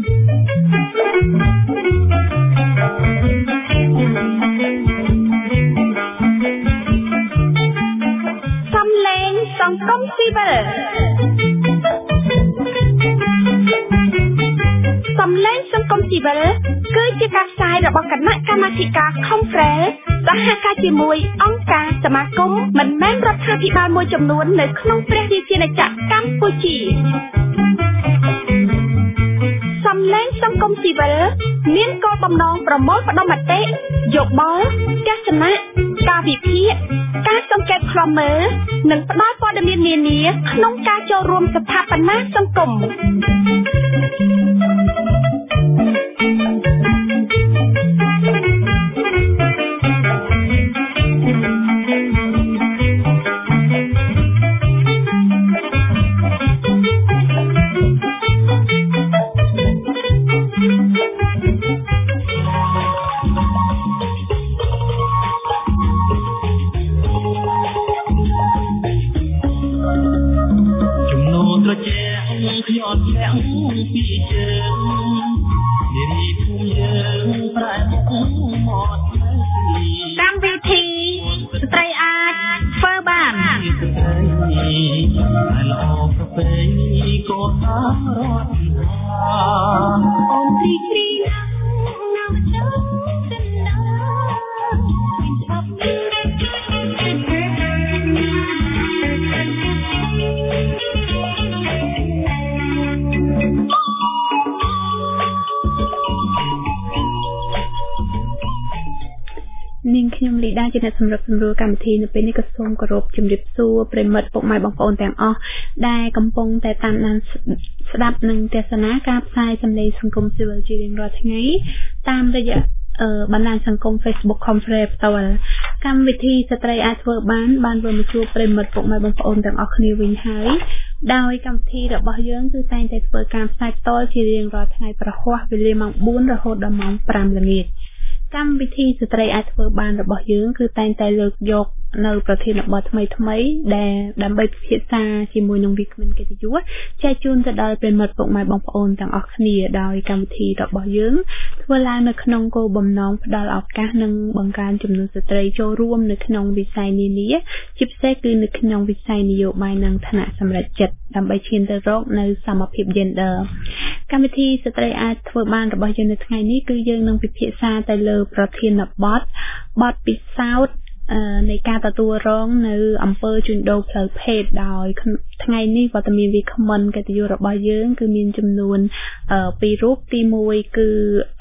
គឺជាការផ្សាយរបស់គណៈកម្មាធិការ Conference សហការជាមួយអង្គការសមាគមមិនមែនរដ្ឋាភិបាលមួយចំនួននៅក្នុងព្រះរាជាណាចក្រកម្ពុជាសំឡេងសង្គមស៊ីវិលមានគោលបំណងប្រមូលផ្ដុំមតិយោបល់ទស្សនៈការវិភាគការសង្កេតឃ្លាំមើលនិងផ្ដល់ព័ត៌មាននានាក្នុងការចូលរួមស្ថាបនាសង្គមខ្ញុំលីដាជាអ្នកសម្របសម្រួលកម្មវិធីនៅពេលនេះក៏សូមគោរពជំរាបសួរប្រិមិត្តពុកម៉ែបងប្អូនទាំងអស់ដែលកំពុងតែតាមដានស្ដាប់និងទស្សនាការផ្សាយសម្លេងសង្គមស៊ីវិលជារៀងរាល់ថ្ងៃតាមរយៈបណ្ដាញសង្គម Facebook Conference ផ្ទាល់កម្មវិធីស្ត្រីអាចធ្វើបានវិលមកជួបប្រិមិត្តពុកម៉ែបងប្អូនទាំងអស់គ្នាវិញហើយដោយកម្មវិធីរបស់យើងគឺតែងតែធ្វើការផ្សាយផ្ទាល់ជារៀងរាល់ថ្ងៃប្រហ័សវេលាម៉ោង 4 រហូតដល់ម៉ោង 5 ល្ងាចកម្មវិធីស្ត្រីអាចធ្វើបានរបស់យើងគឺតែងតែលើកយកនៅប្រធានបទថ្មីដែលដើម្បីពិភាក្សាជាមួយនឹងវិក្កាមកិត្តិយសចែកជូនទៅដល់ប្រិមិត្តពុកម៉ែបងប្អូនទាំងអស់គ្នាដោយកម្មវិធីរបស់យើងធ្វើឡើងនៅក្នុងគោលបំណងផ្ដល់ឱកាសនិងបង្កើនចំនួនស្ត្រីចូលរួមនៅក្នុងវិស័យនានាជាពិសេសគឺនៅក្នុងវិស័យនយោបាយនិងឋានៈសម្រេចចិត្តដើម្បីឈានទៅរកនៅសមភាព gender កម្មវិធីស្ត្រីអាចធ្វើបានរបស់យើងនៅថ្ងៃនេះគឺយើងនឹងពិភាក្សាទៅលើប្រធានបទពិសោធន៍នៃការទទួលរងនៅអំពើជួញដូរផ្លូវភេទដោយថ្ងៃនេះវត្តមានវាគ្មិនកិត្តិយសរបស់យើងគឺមានចំនួន2រូបទី1គឺ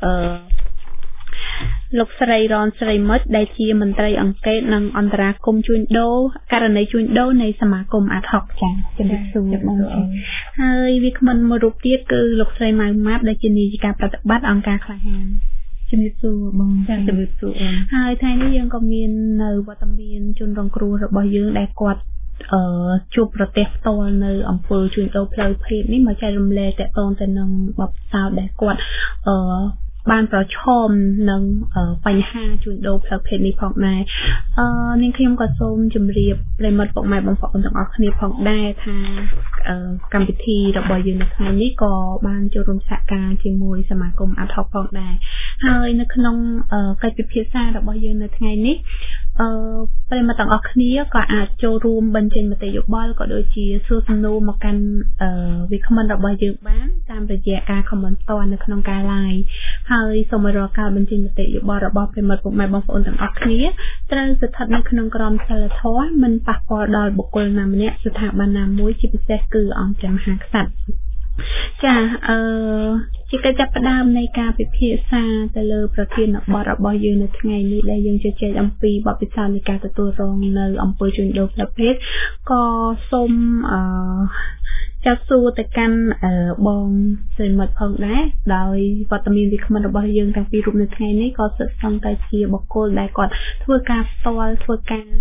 លោកស្រីរនស្រីមិត្តដែលជាមន្ត្រីអង្គការនិងអន្តរាគមន៍ជួញដូរករណីជួញដូរនៃសមាគមអាតហុកចា៎ជំរាបសួរបងហើយវាគ្មិនមួយរូបទៀតគឺលោកស្រីម៉ៅម៉ាប់ដែលជានាយិកាប្រតិបត្តិអង្គការក្លាហានជំរាបសួរបងចា៎ជំរាបសួរហើយថ្ងៃនេះយើងក៏មាននៅវត្តមានជនរងគ្រោះរបស់យើងដែលគាត់ជួបប្រទេសផ្ទាល់នៅអង្គើជួញដូរផ្លូវភេទនេះមកចែករំលែកតកតងទៅនឹងបទពិសោធន៍ដែលគាត់បានប្រឈមនឹងបញ្ហាជួញដូរផ្លូវភេទនេះផងដែរនាងខ្ញុំក៏សូមជម្រាបប្រិមិត្តពុកម៉ែបងប្អូនទាំងអស់គ្នាផងដែរថាកម្មវិធីរបស់យើងនៅថ្ងៃនេះក៏បានចូលរួមសហការជាមួយសមាគមអាត់ហុកផងដែរហើយនៅក្នុងកិច្ចពិភាក្សារបស់យើងនៅថ្ងៃនេះប្រិមិត្តទាំងអស់គ្នាក៏អាចចូលរួមបញ្ចេញមតិយោបល់ក៏ដូចជាសួរសំណួរមកកាន់វាគ្មិនរបស់យើងបានតាមរយៈការ comment ផ្ទាល់នៅក្នុងការ live ហើយសូមរកការបញ្ចេញមតិយោបល់របស់ប្រិមិត្តពុកម៉ែបងប្អូនទាំងអស់គ្នាត្រូវស្ថិតនៅក្នុងក្រមសីលធម៌មិនប៉ះពាល់ដល់បុគ្គលណាម្នាក់ស្ថាប័នណាមួយជាពិសេសគឺអង្គព្រះមហាក្សត្រចាជាកិច្ចចាប់ផ្ដើមនៃការពិភាក្សាទៅលើប្រធានបទរបស់យើងនៅថ្ងៃនេះដែលយើងជជែកអំពីបទពិសោធន៍នៃការទទួលរងនៅអំពើជួញដូរផ្លូវភេទក៏សូមចាត់សួរទៅកាន់បងស្រីមិត្តផងដែរដោយវត្តមានវាគ្មិនរបស់យើងទាំងពីររូបនៅថ្ងៃនេះក៏សិតសឹងតែជាបុគ្គលដែលគាត់ធ្វើការផ្ទាល់ធ្វើការ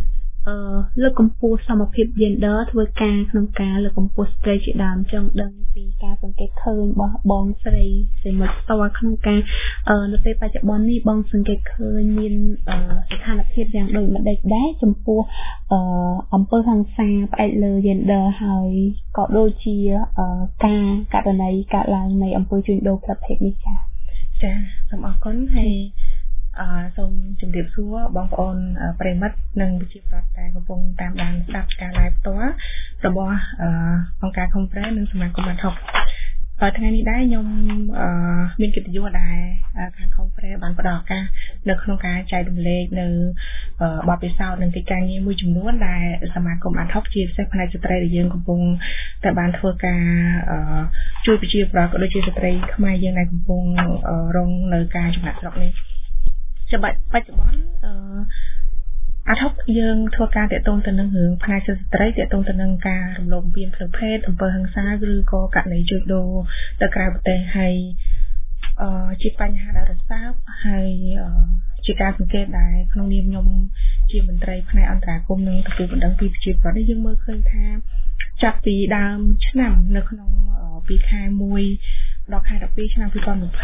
លើកកម្ពស់សមភាព gender ធ្វើការក្នុងការលើកកម្ពស់ស្ត្រីជាដើមចង់ដឹងពីការសង្កេតឃើញរបស់បងស្រីមកផ្ទាល់ក្នុងការនៅពេលបច្ចុប្បន្ននេះបងសង្កេតឃើញមានស្ថានភាពយ៉ាងដូចម្ដេចដែរចំពោះអំពើហិង្សាផ្អែកលើ gender ហើយក៏ដូចជាការករណីកើតឡើងនៃអំពើជួញដូរប្រភេទនេះចា៎សូមអរគុណហើយសូមជម្រាបសួរបងប្អូនប្រិមិត្តនិងប្រជាពលរដ្ឋដែលកំពុងតាមដានស្ដាប់ការ live ផ្ទាល់របស់អង្គការ Conference និងសមាគមអាត់ហុកថ្ងៃនេះដែរខ្ញុំមានកិត្តិយសដែលខាង Conference បានផ្ដល់ឱកាសនៅក្នុងការចែករំលែកនៅបទពិសោធន៍និងកិច្ចការងារមួយចំនួនដែលសមាគមអាត់ហុកជាពិសេសផ្នែកស្ត្រីដែលយើងកំពុងតែបានធ្វើការជួយប្រជាពលរដ្ឋក៏ដូចជាស្ត្រីខ្មែរយើងដែលកំពុងរងនៅការចំណាក់ស្រុកនេះបច្ចុប្បន្នអាត់ហុកយើងធ្វើការតាក់ទងទៅនឹងរឿងផ្នែកសិទ្ធិស្ត្រីតាក់ទងទៅនឹងការរំលោភបំពានផ្លូវភេទអំពើហិង្សាឬក៏ករណីជួញដូរទៅក្រៅប្រទេសហើយជាបញ្ហាដែលរសើបហើយជាការសង្កេតដែលក្នុងនាមខ្ញុំជាមន្ត្រីផ្នែកអន្តរាគមន៍និងទទួលបណ្ដឹងពីប្រជាពលរដ្ឋនេះយើងមើលឃើញថាចាប់ពីដើមឆ្នាំនៅក្នុងពីខែ1ដល់ខែ12ឆ្នាំ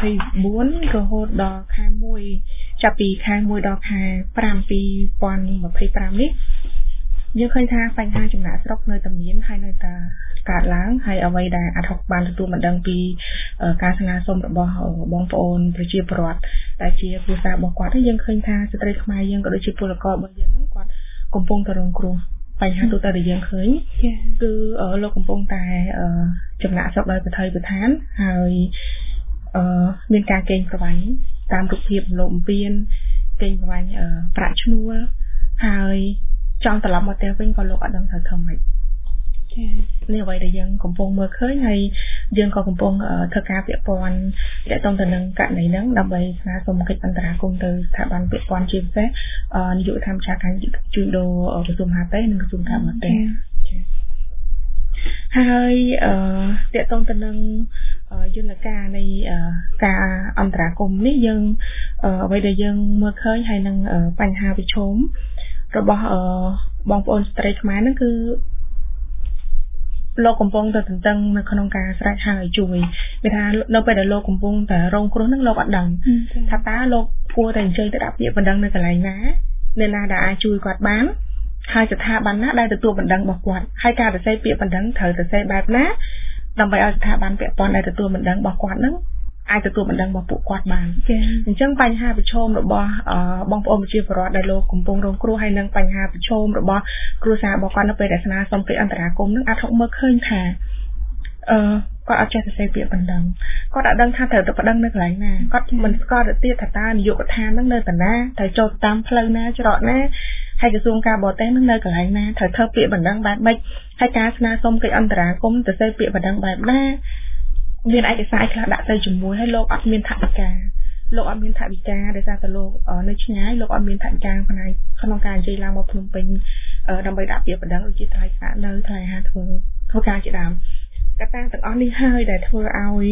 2024រហូតដល់ខែ1ចាប់ពីខែ1ដល់ខែ5 2025នេះយើងឃើញថាបញ្ហាចំណាក់ស្រុកនៅតែមានហើយនៅតែកើតឡើងហើយអ្វីដែលអាត់ហុកបានទទួលបណ្ដឹងពីការស្នើសុំរបស់បងប្អូនប្រជាពលរដ្ឋដែលជាគ្រួសាររបស់គាត់យើងឃើញថាស្ត្រីខ្មែរយើងក៏ដូចជាពលកររបស់យើងគាត់កំពុងតែរងគ្រោះបញ្ហាទូទៅដែលយើងឃើញគឺលោកកំពុងតែចំណាក់ស្រុកដោយប្រថុយប្រថានហើយមានការកេងប្រវ័ញ្ចតាមរូបភាពលោភបំពានកេងប្រវ័ញ្ចប្រាក់ឈ្នួលហើយចង់ត្រឡប់មកផ្ទះវិញក៏លោកអត់ដឹងត្រូវធ្វើម៉េចនេះអ្វីដែលយើងកំពុងមើលឃើញហើយយើងក៏កំពុងធ្វើការពាក់ព័ន្ធទាក់ទងទៅនឹងករណីហ្នឹងដើម្បីស្នើសុំកិច្ចអន្តរាគមន៍ទៅស្ថាប័នពាក់ព័ន្ធជាពិសេសនាយកដ្ឋានចារការជួញដូរក្រសួងមហាផ្ទៃនិងក្រសួងការបរទេសហើយទាក់ទងទៅនឹងយន្តការនៃការអន្តរាគមន៍នេះយើងអ្វីដែលយើងមើលឃើញហើយនឹងបញ្ហាប្រឈមរបស់បងប្អូនស្ត្រីខ្មែរហ្នឹងគឺលោកកំពុងតែទន្ទឹងនៅក្នុងការស្រែកហៅឲ្យជួយវាថានៅពេលដែលលោកកំពុងតែរងគ្រោះហ្នឹងលោកអត់ដឹងថាតើលោកគួរតែអញ្ជើញទៅដាក់ពាក្យបណ្ដឹងនៅកន្លែងណាដែលអាចជួយគាត់បានហើយស្ថាប័នណាដែលទទួលបណ្ដឹងរបស់គាត់ហើយការសរសេរពាក្យបណ្ដឹងត្រូវសរសេរបែបណាដើម្បីឲ្យស្ថាប័នពាក់ព័ន្ធដែលទទួលបណ្ដឹងរបស់គាត់ហ្នឹងអាចទទួលបណ្ដឹងរបស់ពួកគាត់បានអញ្ចឹងបញ្ហាប្រឈមរបស់បងប្អូនប្រជាពលរដ្ឋដែលលោកកំពុងរងគ្រោះហើយនឹងបញ្ហាប្រឈមរបស់គ្រួសាររបស់គាត់នៅពេលដែលស្នើសុំកិច្ចអន្តរាគមន៍នឹងអាចមើលឃើញថាគាត់អត់ចេះសរសេរពាក្យបណ្ដឹងគាត់អត់ដឹងថាត្រូវទៅបណ្ដឹងនៅកន្លែងណាគាត់មិនស្គាល់ទៅទៀតថាតើនាយកដ្ឋានហ្នឹងនៅតាណាត្រូវចូលតាមផ្លូវណាច្រកណាហើយក្រសួងការបរទេសនឹងនៅកន្លែងណាត្រូវធ្វើពាក្យបណ្ដឹងបែបម៉េចហើយការស្នើសុំកិច្ចអន្តរាគមន៍ទៅសេពាក្យបណ្ដឹងបែបណាមានឯកសារខ្លះដាក់ទៅជាមួយហើយលោកអត់មានថវិកាដោយសារតែលោកនៅឆ្ងាយលោកអត់មានថវិកាក្នុងការអញ្ជើញឡើងមកភ្នំពេញដើម្បីដាក់ពាក្យបណ្ដឹងដូចជាថ្លៃស្នាក់នៅថ្លៃអាហារធ្វើការជាដើមកត្តាទាំងអស់នេះហើយដែលធ្វើឲ្យ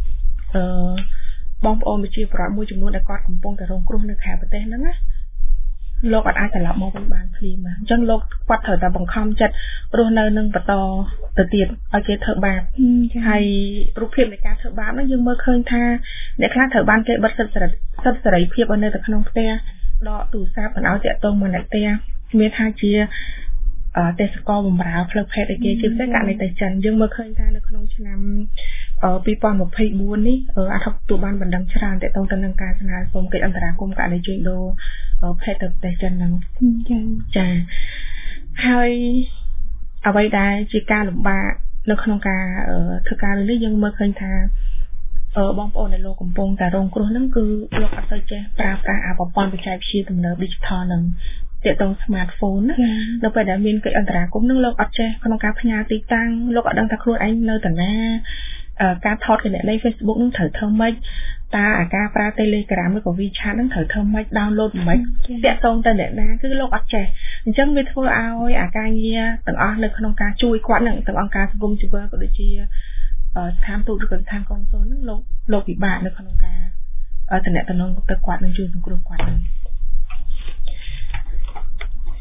បងប្អូនប្រជាពលរដ្ឋមួយចំនួនដែលគាត់កំពុងតែរងគ្រោះនៅខេត្តប្រទេសហ្នឹងណាលោកអត់អាចត្រឡប់មកវិញបានភ្លាមអញ្ចឹងលោកគាត់ត្រូវតែបង្ខំចិត្តរស់នៅនឹងបន្តទៅទៀតឲ្យគេធ្វើបាបហើយរូបភាពនៃការធ្វើបាបហ្នឹងយើងមើលឃើញថាអ្នកខ្លះត្រូវបានគេបិទសិទ្ធិសេរីភាពឲ្យនៅតែក្នុងផ្ទះដកទូរស័ព្ទមិនឲ្យតាក់ទងមកអ្នកផ្ទះមានថាជាទេសកលបំរើផ្លូវភេទឲ្យគេជាពិសេសករណីទៅចិនយើងមើលឃើញថានៅក្នុងឆ្នាំ2024នេះអាថុកទទួលបានបណ្ដឹងច្រើនទាក់ទងទៅនឹងការស្នើសុំកិច្ចអន្តរាគមន៍ករណីជួញដូរភេទទៅប្រទេសចិនហ្នឹងចាហើយអ្វីដែលជាការលំបាកនៅក្នុងការធ្វើការនេះយើងមើលឃើញថាបងប្អូនដែលលោកកំពុងតែរងគ្រោះហ្នឹងគឺលោកអត់ទៅចេះប្រើប្រាស់ប្រព័ន្ធបច្ចេកវិទ្យាទំនើប digital ហ្នឹងទាក់ទង smartphone ណានៅពេលដែលមានកិច្ចអន្តរាគមន៍នឹងលោកអត់ចេះក្នុងការផ្ញើទីតាំងលោកអត់ដឹងថាខ្លួនឯងនៅតាណាការថតគណនី Facebook នឹងត្រូវធ្វើម៉េចតើអាការប្រើ Telegram ឬក៏ WeChat នឹងត្រូវធ្វើម៉េច download ម៉េចតាក់ទងទៅអ្នកណាគឺលោកអត់ចេះអញ្ចឹងវាធ្វើឲ្យអាការងារទាំងអស់នៅក្នុងការជួយគាត់នឹងទាំងអង្គការសង្គមស៊ីវិលក៏ដូចជាស្ថានទូតឬក៏ស្ថានកុងស៊ុលនឹងលោកពិបាកនៅក្នុងការតំណែងទៅគាត់នឹងជួយសង្គ្រោះគាត់នឹង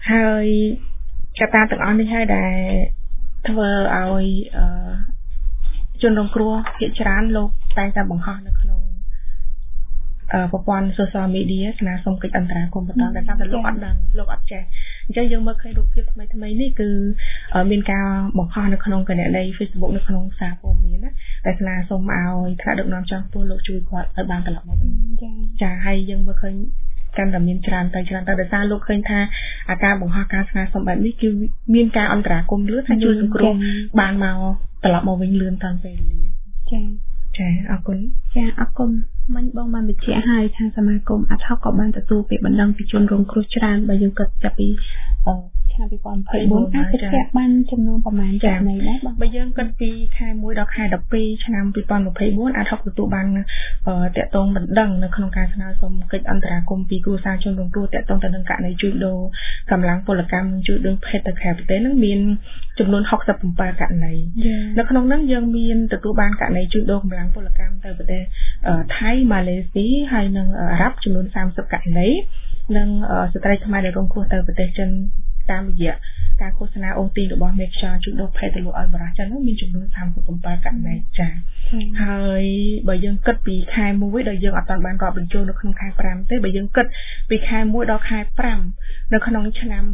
ហើយកត្តាទាំងអស់នេះហើយដែលធ្វើឲ្យជនរងគ្រោះភាគច្រើនលោកតែងតែបង្ហោះនៅក្នុងប្រព័ន្ធ social media ស្នើសុំកិច្ចអន្តរាគមន៍បន្តដែលតាមតែលោកអត់ដឹងលោកអត់ចេះអញ្ចឹងយើងមើលឃើញរូបភាពថ្មីនេះគឺមានការបង្ហោះនៅក្នុងគណនី Facebook នៅក្នុងសារព័ត៌មានណាដែលស្នើសុំឲ្យថ្នាក់ដឹកនាំជាន់ខ្ពស់លោកជួយគាត់ឲ្យបានត្រឡប់មកវិញចាហើយយើងមើលឃើញកាន់តែមានច្រើនទៅដោយសារលោកឃើញថាអាការបង្ហោះការស្នើសុំបែបនេះគឺមានការអន្តរាគមន៍លឿនហើយជួយសង្គ្រោះបានមកត្រឡប់មកវិញលឿនតាមពេលវេលាចាអរគុណចាអរគុណមិញបងបានបញ្ជាក់ហើយថាសមាគមអាត់ហុកក៏បានទទួលពាក្យបណ្ដឹងពីជនរងគ្រោះច្រើនបើយើងគិតចាប់ពីឆ្នាំ2024អាចជាបានចំនួនប្រមាណចា៎ដែរបើយើងគិតពីខែ1ដល់ខែ12ឆ្នាំ2024អាត់ហុកទទួលបានតាក់ទងបណ្ដឹងនៅក្នុងការស្នើសុំកិច្ចអន្តរាគមន៍ពីគ្រួសារជនរងគ្រោះតាក់ទងទៅនឹងករណីជួញដូរកម្លាំងពលកម្មនិងជួញដូរភេទទៅខេត្តប្រទេសនឹងមានចំនួន67ករណីនៅក្នុងនោះយើងមានទទួលបានករណីជួញដូរកម្លាំងពលកម្មទៅប្រទេសថៃម៉ាឡេស៊ីហើយនិងអារ៉ាប់ចំនួន30ករណីនិងស្ត្រីខ្មែរដែលរងគ្រោះទៅប្រទេសចិនតាមរយៈការឃោសនាអូទីរបស់មេខ្យល់ជួញដូរភេទទៅលក់ឲ្យបរិយាចិននោះមានចំនួន37ករណីចា៎ហើយបើយើងគិតពីខែ1ដល់យើងអត់ទាន់បានរាប់បញ្ចូលនៅក្នុងខែ5ទេបើយើងគិតពីខែ1ដល់ខែ5នៅក្នុងឆ្នាំ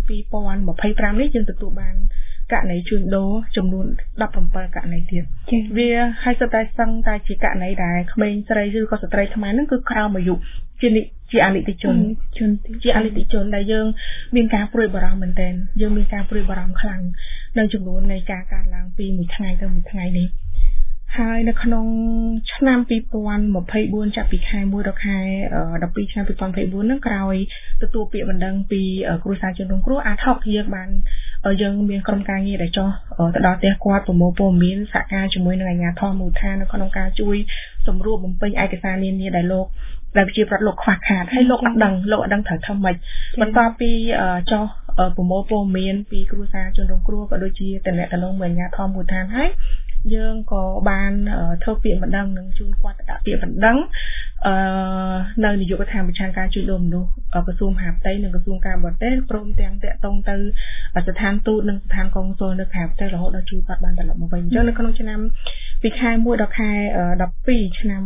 2025នេះយើងទទួលបានករណីជួញដូរចំនួន17ករណីទៀតវាហើយសុទ្ធតែសឹងតែជាករណីដែលក្មេងស្រីឬក៏ស្ត្រីខ្មែរហ្នឹងគឺក្រោមអាយុជាអនិច្ចជនជាអនិច្ចជនដែលយើងមានការព្រួយបារម្ភមែនទែនយើងមានការព្រួយបារម្ភខ្លាំងនៅចំនួននៃការកើនឡើងពីមួយថ្ងៃទៅមួយថ្ងៃនេះហើយនៅក្នុងឆ្នាំ2024ចាប់ពីខែ1ដល់ខែ12ឆ្នាំ2024ហ្នឹងក្រោយទទួលពាក្យបណ្ដឹងពីគ្រួសារជនរងគ្រោះអាថុកយើងមានក្រុមការងារដែលចុះទៅដល់ផ្ទះគាត់ប្រមូលព័ត៌មានសហការជាមួយនឹងអាជ្ញាធរមូលដ្ឋាននៅក្នុងការជួយសម្រួលបំពេញឯកសារនានាដែលប្រជាប្រដ្ឋលោកខ្វះខាតហើយលោកអត់ដឹងត្រូវធ្វើម៉េចបន្ទាប់ពីចុះប្រមូលព័ត៌មានពីគ្រួសារជនរងគ្រោះក៏ដូចជាតំណែងមួយអាជ្ញាធរមូលដ្ឋានហើយយើងក៏បានធ្វើពាក្យបណ្ដឹងនឹងជូនគាត់ដាក់ពាក្យបណ្ដឹងនៅនាយកដ្ឋានបញ្ឆាការជួញដូរមនុស្សក្រសួងមហាផ្ទៃនិងក្រសួងការបរទេសព្រមទាំងតាក់ទងទៅស្ថានទូតនិងស្ថានកុងស៊ុលនៅខេត្តផ្ទៃរហូតដល់ជួយគាត់បានត្រឡប់មកវិញអញ្ចឹងនៅក្នុងឆ្នាំពីខែ1ដល់ខែ12ឆ្នាំ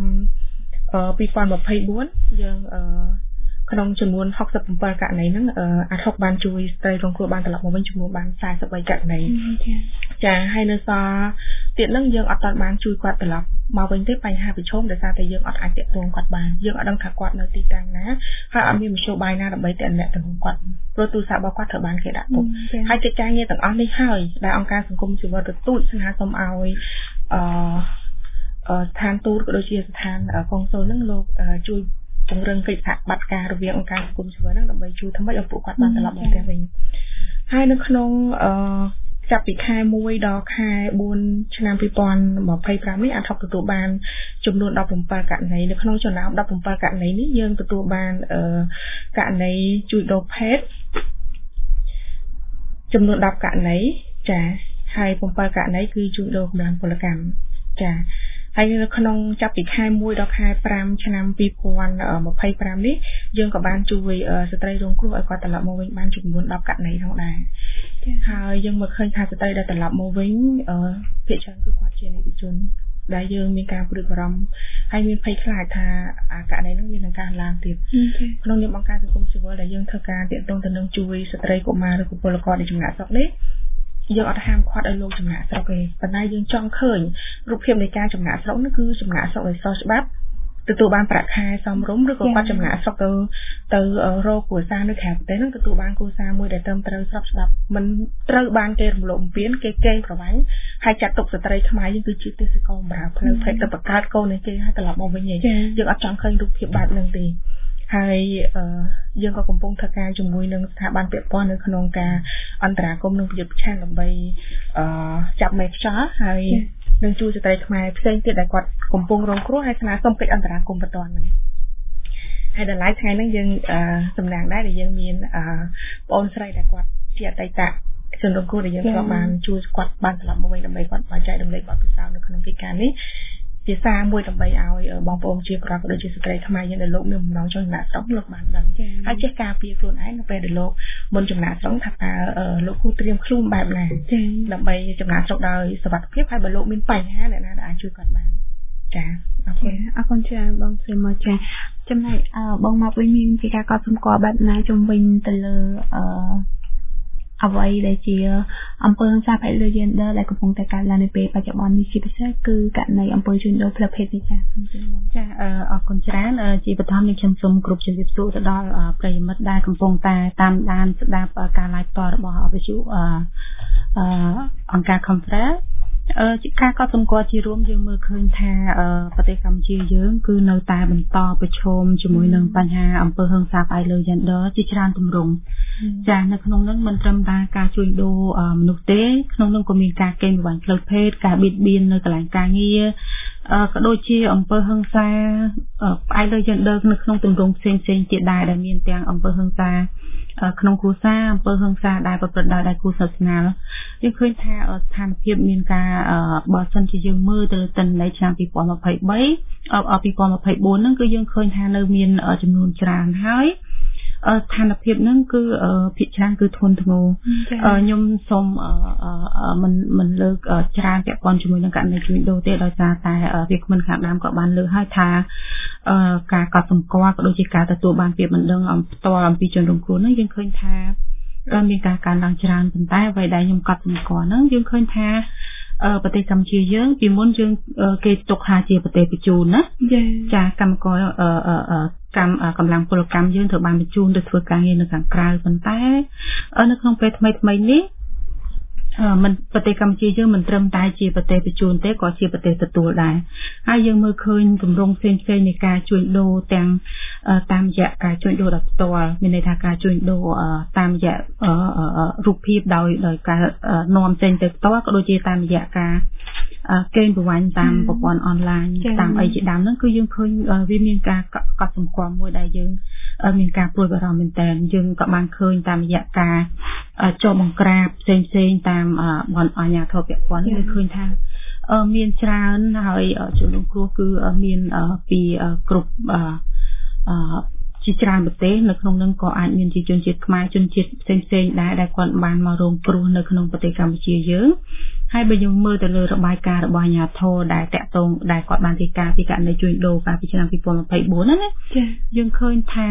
2024យើងក្នុងចំនួន67ករណីហ្នឹងអាថុកបានជួយស្ត្រីរងគ្រោះបានត្រឡប់មកវិញចំនួនបាន43ករណីចាហើយនៅសល់ទៀតហ្នឹងយើងអត់ទាន់បានជួយគាត់ត្រឡប់មកវិញទេបញ្ហាប្រឈមដោយសារតែយើងអត់អាចតាក់ទងគាត់បានយើងអត់ដឹងថាគាត់នៅទីតាំងណាហើយអត់មានមធ្យោបាយណាដើម្បីតាក់ទងគាត់ព្រោះទូរស័ព្ទរបស់គាត់ត្រូវបានគេដាក់ទុកហើយកិច្ចការងារទាំងអស់នេះហើយដែលអង្គការសង្គមស៊ីវិលទទូចស្នើសុំឲ្យស្ថានទូតក៏ដូចជាស្ថានកុងស៊ុលហ្នឹងលោកជួយពង្រឹងកិច្ចសហប្រតិបត្តិការរវាងអង្គការសង្គមស៊ីវិលហ្នឹងដើម្បីជួយធ្វើម៉េចឲ្យពួកគាត់បានត្រឡប់មកផ្ទះវិញហើយនៅក្នុងចាប់ពីខែ1ដល់ខែ4ឆ្នាំ2025នេះអាថុកទទួលបានចំនួន17ករណីនៅក្នុងចំណោម17ករណីនេះយើងទទួលបានករណីជួញដូរភេទចំនួន10ករណីចាហើយ7ករណីគឺជួញដូរកម្លាំងពលកម្មចាហើយនៅក្នុងចាប់ពីខែ1ដល់ខែ5ឆ្នាំ2025នេះយើងក៏បានជួយស្ត្រីរងគ្រោះឲ្យគាត់ត្រឡប់មកវិញបានចំនួន10ករណីផងដែរហើយយើងមកឃើញថាស្ត្រីដែលត្រឡប់មកវិញភាគច្រើនគឺគាត់ជាអនិច្ចជនដែលយើងមានការព្រួយបារម្ភហើយមានភ័យខ្លាចថាករណីនោះវានឹងកើនឡើងទៀតក្នុងនាមអង្គការសង្គមស៊ីវិលដែលយើងធ្វើការទាក់ទងទៅនឹងជួយស្ត្រីកុមារឬពលករដែលចំណាក់ស្រុកនេះយើងអត់ហាមឃាត់ឲ្យលោកចំណាក់ស្រុកទេប៉ុន្តែយើងចង់ឃើញរូបភាពនៃការចំណាក់ស្រុកនោះគឺចំណាក់ស្រុកដោយស្របច្បាប់ទទួលបានប្រាក់ខែសមរម្យឬក៏គាត់ចំណាក់ស្រុកទៅរកគ្រួសារនៅក្រៅប្រទេសនឹងទទួលបានគ្រួសារមួយដែលត្រឹមត្រូវស្របច្បាប់មិនត្រូវបានគេរំលោភបំពានគេកេងប្រវ័ញ្ចហើយចាត់ទុកស្ត្រីខ្មែរយើងគឺជាទេសកលបម្រើផ្លូវភេទទៅបង្កើតកូននៃគេឲ្យត្រឡប់មកវិញយើងអត់ចង់ឃើញរូបភាពបែបហ្នឹងទេហើយយើងក៏កំពុងធ្វើការជាមួយនឹងស្ថាប័នពាក់ព័ន្ធនៅក្នុងការអន្តរាគមន៍និងប្រយុទ្ធប្រឆាំងដើម្បីចាប់មេខ្យល់ហើយនឹងជួយស្ត្រីខ្មែរផ្សេងទៀតដែលគាត់កំពុងរងគ្រោះហើយស្នើសុំកិច្ចអន្តរាគមន៍បន្តហ្នឹងហើយដល់ឡែកថ្ងៃហ្នឹងយើងសំណាងដែរដែលយើងមានបងអូនស្រីដែលគាត់ជាអតីតជនរងគ្រោះដែលយើងធ្លាប់បានជួយគាត់បានត្រឡប់មកវិញដើម្បីគាត់បច្ច័យដើម្បីបទពិសោធន៍នៅក្នុងកិច្ចការនេះជាសារមួយដើម្បីឲ្យបងប្អូនជាប្រកបដោយជាស្ត្រីខ្មែរយើងដែលលោកមានបំណងចង់ចំណាក់ស្រុកលោកបានដឹងហើយចេះការពារខ្លួនឯងនៅពេលដែលលោកមុនចំណាក់ស្រុកថាតើលោកគួរត្រៀមខ្លួនបែបណាដើម្បីចំណាក់ស្រុកដោយសុវត្ថិភាពហើយបើលោកមានបញ្ហាអ្នកណាដែលអាចជួយគាត់បានចាអរគុណច្រើនបងស្រីមកចាចំណែកបងមកវិញមានពីការកត់សម្គាល់បែបណាជំវិញទៅលើអ្វីដែលជាអំពើហិង្សាផ្អែកលើ gender ដែលកំពុងតែកើតឡើងនៅពេលបច្ចុប្បន្ននេះជាពិសេសគឺករណីអំពើជួញដូរផ្លូវភេទនេះចាចាអរគុណច្រើនជាបឋមនេះខ្ញុំសូមគោរពជម្រាបសួរទៅដល់ប្រិយមិត្តដែលកំពុងតែតាមដានស្ដាប់ការ live ផ្ទាល់របស់វិទ្យុអង្គការ Conference ការកត់សម្គាល់ជារួមយើងមើលឃើញថាប្រទេសកម្ពុជាយើងគឺនៅតែបន្តប្រឈមជាមួយនឹងបញ្ហាអំពើហិង្សាផ្អែកលើ gender ជាច្រើនទម្រង់ចានៅក្នុងនោះមិនត្រឹមតែការជួញដូរមនុស្សទេក្នុងនោះក៏មានការកេងប្រវ័ញ្ចផ្លូវភេទការបៀតបៀននៅកន្លែងការងារក៏ដូចជាអំពើហិង្សាផ្អែកលើ gender នៅក្នុងទម្រង់ផ្សេងៗទៀតដែរដែលមានទាំងអំពើហិង្សាក្នុងគ្រួសារអំពើហិង្សាដែលប្រព្រឹត្តដោយដៃគូសាសនាយើងឃើញថាស្ថានភាពមានការបើសិនជាយើងមើលទៅលើទិន្នន័យឆ្នាំ2023 2024ហ្នឹងគឺយើងឃើញថានៅមានចំនួនច្រើនហើយស្ថានភាពហ្នឹងគឺភាគច្រើនគឺធ្ងន់ធ្ងរខ្ញុំសូមមិនលើកច្រើនពាក់ព័ន្ធជាមួយនឹងករណីជួញដូរទេដោយសារតែវាគ្មិនខាងដើមក៏បានលើកឲ្យថាការកត់សម្គាល់ក៏ដូចជាការទទួលបានពាក្យបណ្ដឹងផ្ទាល់អំពីជនរងគ្រោះហ្នឹងយើងឃើញថាមានការកើនឡើងច្រើនប៉ុន្តែអ្វីដែលខ្ញុំកត់សម្គាល់ហ្នឹងយើងឃើញថាប្រទេសកម្ពុជាយើងពីមុនយើងគេទុកថាជាប្រទេសបញ្ជូនណាចាកម្មករកម្លាំងពលកម្មយើងត្រូវបានបញ្ជូនទៅធ្វើការងារនៅខាងក្រៅប៉ុន្តែនៅក្នុងពេលថ្មីនេះមិនប្រទេសកម្ពុជាយើងមិនត្រឹមតែជាប្រទេសបញ្ជូនទេក៏ជាប្រទេសទទួលដែរហើយយើងមើលឃើញទម្រង់ផ្សេងៗនៃការជួញដូរទាំងតាមរយៈការជួញដូរដោយផ្ទាល់មានន័យថាការជួញដូរតាមរយៈរូបភាពដោយការនាំចេញទៅផ្ទាល់ក៏ដូចជាតាមរយៈការកេងប្រវ័ញ្ចតាមប្រព័ន្ធអនឡាញតាមអីជាដើមហ្នឹងគឺយើងឃើញវាមានការកត់សម្គាល់មួយដែលយើងមានការព្រួយបារម្ភមែនតើយើងក៏បានឃើញតាមរយៈការចុះបង្ក្រាបផ្សេងៗតាមបណ្ដាអាជ្ញាធរពាក់ព័ន្ធយើងឃើញថាមានច្រើនហើយជនរងគ្រោះគឺមានពីគ្រប់ជាច្រើនប្រទេសនៅក្នុងនឹងក៏អាចមានជាជនជាតិខ្មែរជនជាតិផ្សេងៗដែរដែលគាត់បានមករងគ្រោះនៅក្នុងប្រទេសកម្ពុជាយើងហើយបើយើងមើលទៅលើរបាយការណ៍របស់អាជ្ញាធរដែលតាក់ទងដែលគាត់បានរាយការណ៍ពីករណីជួញដូរកាលពីឆ្នាំ2024ហ្នឹងណាយើងឃើញថា